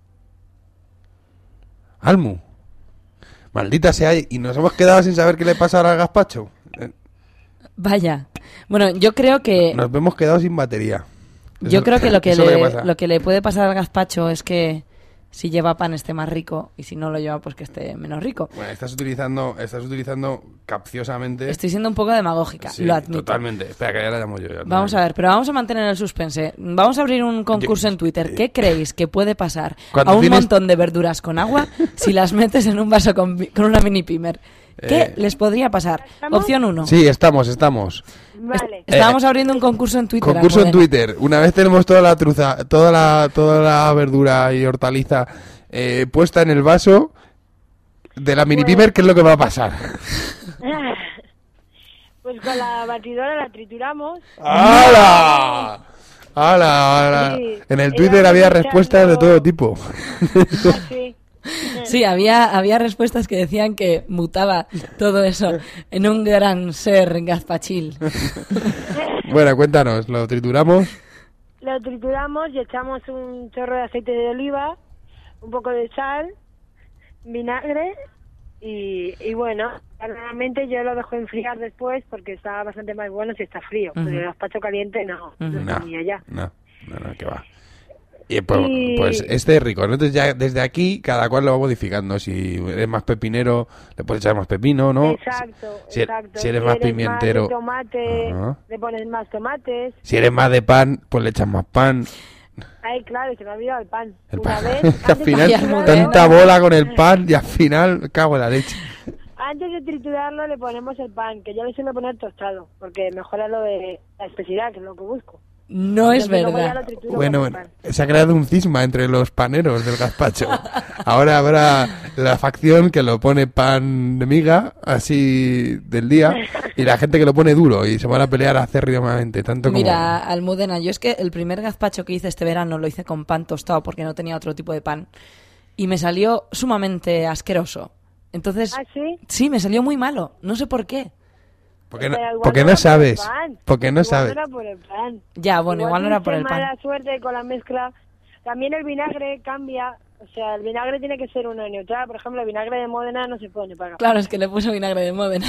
Almu. Maldita sea, y nos hemos quedado sin saber qué le pasa ahora al gazpacho. Vaya. Bueno, yo creo que... Nos hemos quedado sin batería. Yo creo que lo que pasa. lo que le puede pasar al gazpacho es que si lleva pan esté más rico y si no lo lleva pues que esté menos rico. Bueno, estás utilizando capciosamente... Estoy siendo un poco demagógica, sí, lo admito. Totalmente. Espera, que ya la llamo yo. Vamos a ver, pero vamos a mantener el suspense. Vamos a abrir un concurso en Twitter. ¿Qué creéis que puede pasar a un montón de verduras con agua si las metes en un vaso con una mini pimer? ¿Qué les podría pasar? Opción 1. Sí, estamos. Vale. Estábamos abriendo un concurso en Twitter. Concurso en Twitter. Una vez tenemos toda la truza, toda la verdura y hortaliza puesta en el vaso de la mini pimer, ¿qué es lo que va a pasar? Pues con la batidora la trituramos. ¡Hala! ¡Hala! Sí, en el Twitter había respuestas de todo tipo. Sí. Sí, había respuestas que decían que mutaba todo eso en un gran ser gazpachil. Bueno, cuéntanos, ¿lo trituramos? Lo trituramos y echamos un chorro de aceite de oliva, un poco de sal, vinagre y bueno, normalmente yo lo dejo enfriar después porque está bastante más bueno si está frío. Porque el gazpacho caliente no comía ya. No, que va. Y pues este es rico, ¿no? Entonces ya desde aquí cada cual lo va modificando. Si eres más pepinero, le puedes echar más pepino, ¿no? Exacto. Si eres más pimientero, más de tomate, le pones más tomates. Si eres más de pan, pues le echas más pan. Ay, claro, se me ha olvidado el pan. Al final, tanta bola con el pan y al final cago en la leche. Antes de triturarlo le ponemos el pan, que yo le suelo poner tostado, porque mejora lo de la espesidad, que es lo que busco. No es verdad. Bueno, se ha creado un cisma entre los paneros del gazpacho. Ahora habrá la facción que lo pone pan de miga, así del día, y la gente que lo pone duro, y se van a pelear acérrimamente. Mira, Almudena, yo es que el primer gazpacho que hice este verano lo hice con pan tostado porque no tenía otro tipo de pan, y me salió sumamente asqueroso. Entonces, ¿Ah, sí? Sí, me salió muy malo, no sé por qué. Porque no sabes. Porque no sabes. No era por el pan. Ya, bueno, igual no era por el pan. Mala suerte con la mezcla. También el vinagre cambia. O sea, el vinagre tiene que ser uno neutral. Por ejemplo, el vinagre de Módena no se pone para. Claro, es que le puso vinagre de Módena.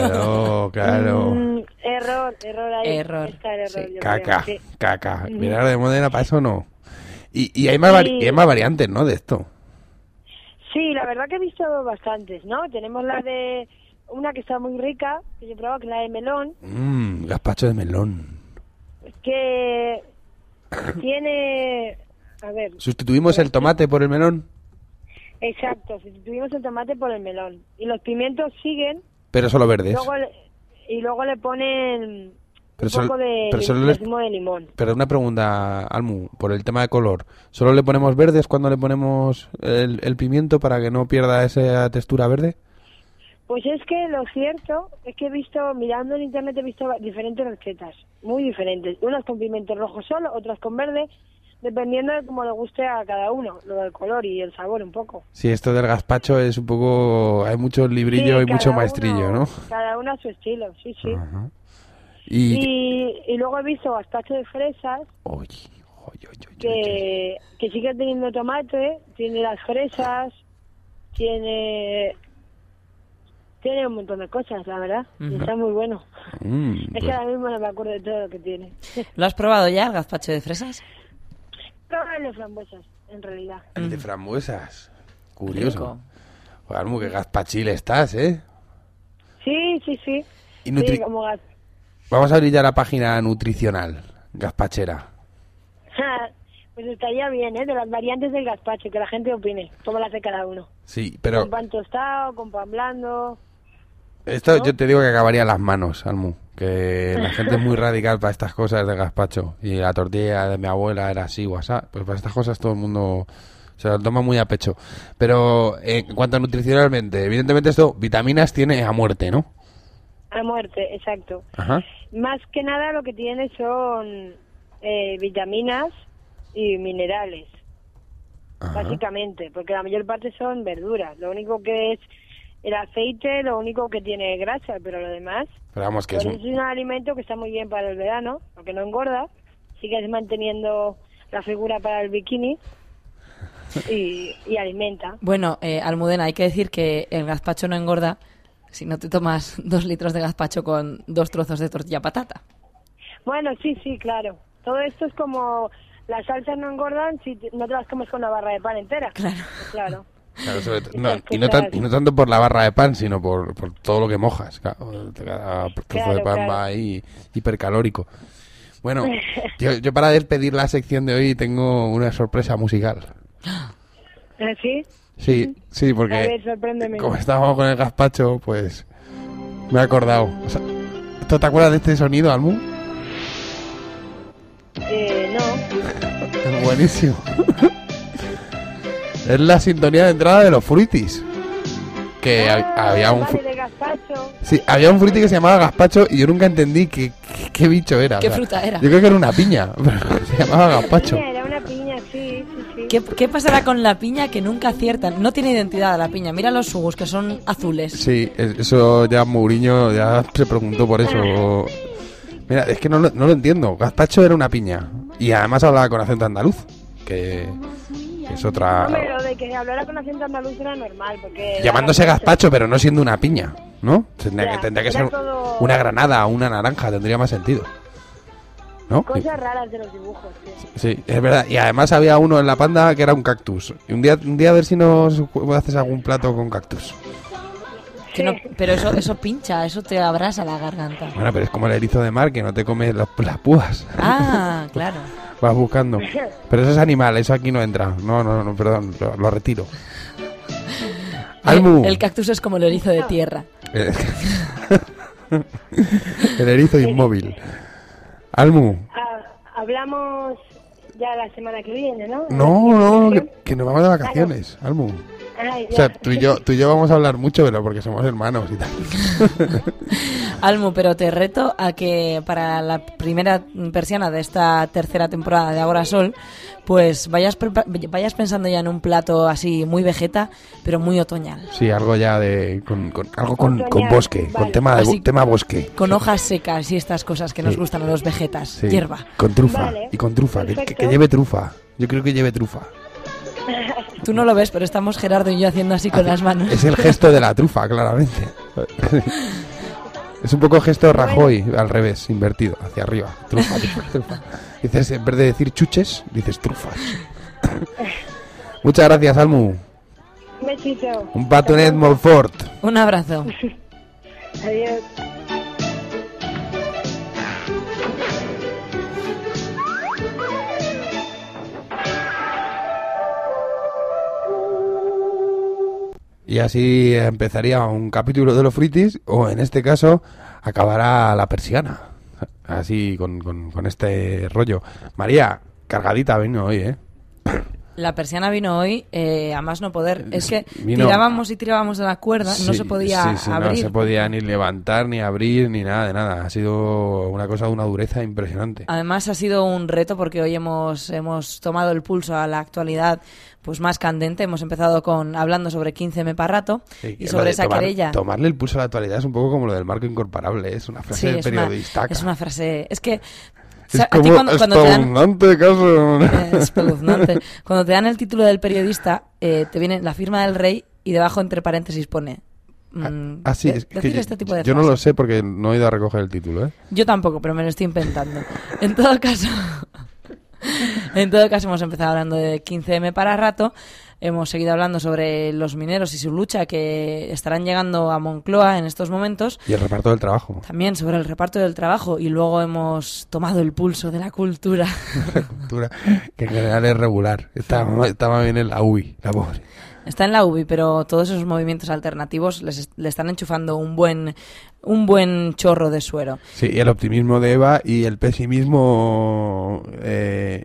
Claro. Error ahí. Error. Está el error, Sí, yo caca. Vinagre de Módena para eso no. Y hay más variantes, ¿no? De esto. Sí, la verdad que he visto bastantes, ¿no? Tenemos la de... Una que está muy rica, que yo he probado, que es la de melón. Gazpacho de melón. Que tiene... A ver... ¿Sustituimos el tomate por el melón? Exacto, sustituimos el tomate por el melón. Y los pimientos siguen... Pero solo verdes. Luego le ponen pero un poco de zumo de limón. Pero una pregunta, Almu, por el tema de color. ¿Solo le ponemos verdes cuando le ponemos el pimiento para que no pierda esa textura verde? Pues es que lo cierto es que he visto, mirando en internet, he visto diferentes recetas, muy diferentes. Unas con pimiento rojo solo, otras con verde, dependiendo de cómo le guste a cada uno, lo del color y el sabor un poco. Sí, esto del gazpacho es un poco... Hay mucho librillo y mucho maestrillo, ¿no? Cada uno a su estilo, sí. Ajá. Y luego he visto gazpacho de fresas, que sigue teniendo tomate, tiene las fresas, tiene un montón de cosas, la verdad. Y está muy bueno. Es que ahora mismo no me acuerdo de todo lo que tiene. ¿Lo has probado ya, el gazpacho de fresas? Probado el de frambuesas, en realidad. El de frambuesas. Curioso. Joder, Almu, qué gazpachil estás, ¿eh? Sí. Y sí, como Vamos a abrir ya la página nutricional, gazpachera. Pues estaría bien, ¿eh? De las variantes del gazpacho, que la gente opine, cómo lo hace cada uno. Sí, pero... Con pan tostado, con pan blando... Esto, ¿no? Yo te digo que acabaría en las manos, Almu. Que la gente es muy radical para estas cosas de gazpacho. Y la tortilla de mi abuela era así, WhatsApp. Pues para estas cosas todo el mundo se lo toma muy a pecho. Pero en cuanto a nutricionalmente, evidentemente esto, vitaminas tiene a muerte, ¿no? A muerte, exacto. Ajá. Más que nada lo que tiene son vitaminas y minerales, básicamente, porque la mayor parte son verduras. Lo único que es el aceite, lo único que tiene grasa, pero lo demás... Pero vamos, que pues es es un alimento que está muy bien para el verano, porque no engorda, sigues manteniendo la figura para el bikini y alimenta. Bueno, Almudena, hay que decir que el gazpacho no engorda si no te tomas 2 litros de gazpacho con 2 trozos de tortilla patata. Bueno, sí, claro. Todo esto es como... Las salsas no engordan si no te las comes con una barra de pan entera. Claro. Claro, y no tanto por la barra de pan, sino por todo lo que mojas. Claro, cada trozo de pan va ahí hipercalórico. Bueno, yo para despedir la sección de hoy tengo una sorpresa musical. ¿Sí? Sí, porque A ver, sorpréndeme. como estábamos con el gazpacho, pues me he acordado. O sea, ¿tú te acuerdas de este sonido, Almu? No. Es buenísimo. Es la sintonía de entrada de los Fruitis. Que había un... de gazpacho. Sí, había un fruity que se llamaba gazpacho y yo nunca entendí qué bicho era. ¿Qué fruta era? Yo creo que era una piña, pero se llamaba gazpacho. Era una piña, sí. ¿Qué pasará con la piña que nunca aciertan? No tiene identidad la piña. Mira los sugus, que son azules. Sí, eso ya Mourinho ya se preguntó por eso. Mira, es que no lo entiendo. Gazpacho era una piña. Y además hablaba con acento andaluz, que es otra... Hombre, lo de que hablara con acento andaluz era normal, porque... Llamándose gazpacho, pero no siendo una piña, ¿no? Tendría que ser todo... una granada o una naranja, tendría más sentido, ¿no? Cosas raras de los dibujos, Sí, es verdad. Y además había uno en la panda que era un cactus. Y un día a ver si nos haces algún plato con cactus. Que no, pero eso pincha, eso te abrasa la garganta. Bueno, pero es como el erizo de mar, que no te comes las púas. Ah, claro. Vas buscando. Pero eso es animal, eso aquí no entra. No, perdón, lo retiro. Almu. El cactus es como el erizo de tierra. El erizo inmóvil. Almu. Hablamos ya la semana que viene, ¿no? No, que nos vamos de vacaciones, Almu. Ay, o sea, tú y yo vamos a hablar mucho, pero porque somos hermanos y tal. Almu, pero te reto a que para la primera persiana de esta tercera temporada de Agora Sol, pues vayas pensando ya en un plato así muy vegeta, pero muy otoñal. Sí, algo ya con bosque, vale. Con tema bosque. Con hojas secas y estas cosas que nos gustan a los vegetas, sí. Hierba. Con trufa, y con trufa, que lleve trufa. Yo creo que lleve trufa. Tú no lo ves, pero estamos Gerardo y yo haciendo así con las manos. Es el gesto de la trufa, claramente. Es un poco gesto Rajoy, al revés, invertido, hacia arriba. Trufa. Dices, en vez de decir chuches, dices trufas. Muchas gracias, Almu. Un besito. Un patonet molt fort. Un abrazo. Adiós. Y así empezaría un capítulo de los Fruitis, o en este caso acabará la persiana. Así con este rollo. María, cargadita vino hoy, ¿eh? La persiana vino hoy, a más no poder. Es que tirábamos y tirábamos de la cuerda, sí, no se podía abrir. No se podía ni levantar, ni abrir, ni nada de nada. Ha sido una cosa de una dureza impresionante. Además ha sido un reto porque hoy hemos tomado el pulso a la actualidad pues más candente. Hemos empezado hablando sobre 15M para rato, sí, y sobre esa querella. Tomarle el pulso a la actualidad es un poco como lo del marco incorporable. Es una frase de periodista. Es una frase... Es que... Es como espeluznante, caso. Espeluznante. Cuando te dan el título del periodista, te viene la firma del rey y debajo entre paréntesis pone... sí, es que este tipo de yo no lo sé porque no he ido a recoger el título, ¿eh? Yo tampoco, pero me lo estoy inventando. En todo caso hemos empezado hablando de 15M para rato. Hemos seguido hablando sobre los mineros y su lucha, que estarán llegando a Moncloa en estos momentos. Y el reparto del trabajo. También sobre el reparto del trabajo. Y luego hemos tomado el pulso de la cultura. La cultura, que en general es regular. Estaba bien en la UBI, la pobre. Está en la UBI, pero todos esos movimientos alternativos le están enchufando un buen chorro de suero. Sí, y el optimismo de Eva y el pesimismo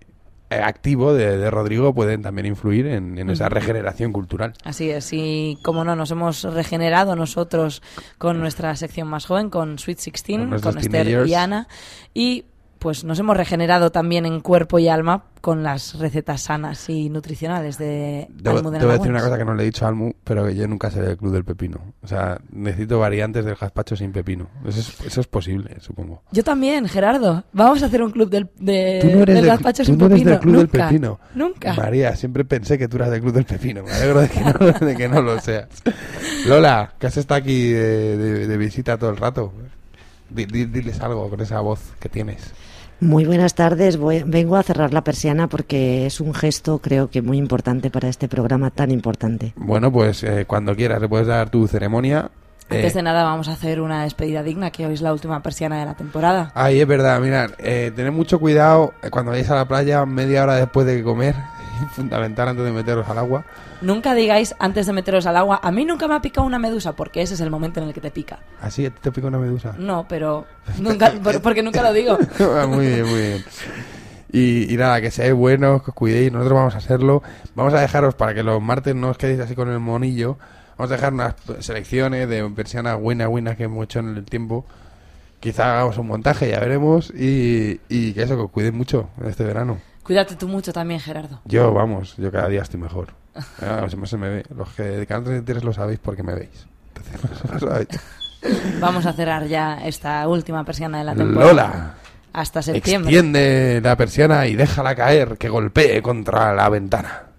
activo de Rodrigo pueden también influir en esa regeneración cultural. Así es, y como no, nos hemos regenerado nosotros con nuestra sección más joven, con Sweet 16, con Esther y Ana, y pues nos hemos regenerado también en cuerpo y alma con las recetas sanas y nutricionales de Almudena. Te voy a decir una cosa que no le he dicho a Almu, pero que yo nunca seré del club del pepino. O sea, necesito variantes del gazpacho sin pepino. Eso es posible, supongo. Yo también, Gerardo. Vamos a hacer un club del gazpacho sin pepino. Tú no eres del club nunca, del pepino. Nunca. María, siempre pensé que tú eras del club del pepino. Me alegro de que no lo seas. Lola, que has estado aquí de visita todo el rato. Diles algo con esa voz que tienes. Muy buenas tardes. Vengo a cerrar la persiana porque es un gesto, creo que muy importante para este programa tan importante. Bueno, pues cuando quieras le puedes dar tu ceremonia. Antes de nada vamos a hacer una despedida digna, que hoy es la última persiana de la temporada. Ay, es verdad, mirad, tened mucho cuidado cuando vayáis a la playa media hora después de comer, fundamental antes de meteros al agua. Nunca digáis antes de meteros al agua, a mí nunca me ha picado una medusa, porque ese es el momento en el que te pica. ¿Ah, sí? ¿Te pica una medusa? No, pero nunca, porque nunca lo digo. Muy bien, muy bien. Y nada, que seáis buenos, que os cuidéis, nosotros vamos a hacerlo. Vamos a dejaros, para que los martes no os quedéis así con el monillo, vamos a dejar unas selecciones de persianas buenas que hemos hecho en el tiempo. Quizá hagamos un montaje, ya veremos, y que eso, que os cuidéis mucho este verano. Cuídate tú mucho también, Gerardo. Yo cada día estoy mejor. Se me ve. Los que de Canal 33 lo sabéis porque me veis. Entonces, lo sabéis. Vamos a cerrar ya esta última persiana de la temporada. Lola, hasta septiembre. Extiende la persiana y déjala caer, que golpee contra la ventana.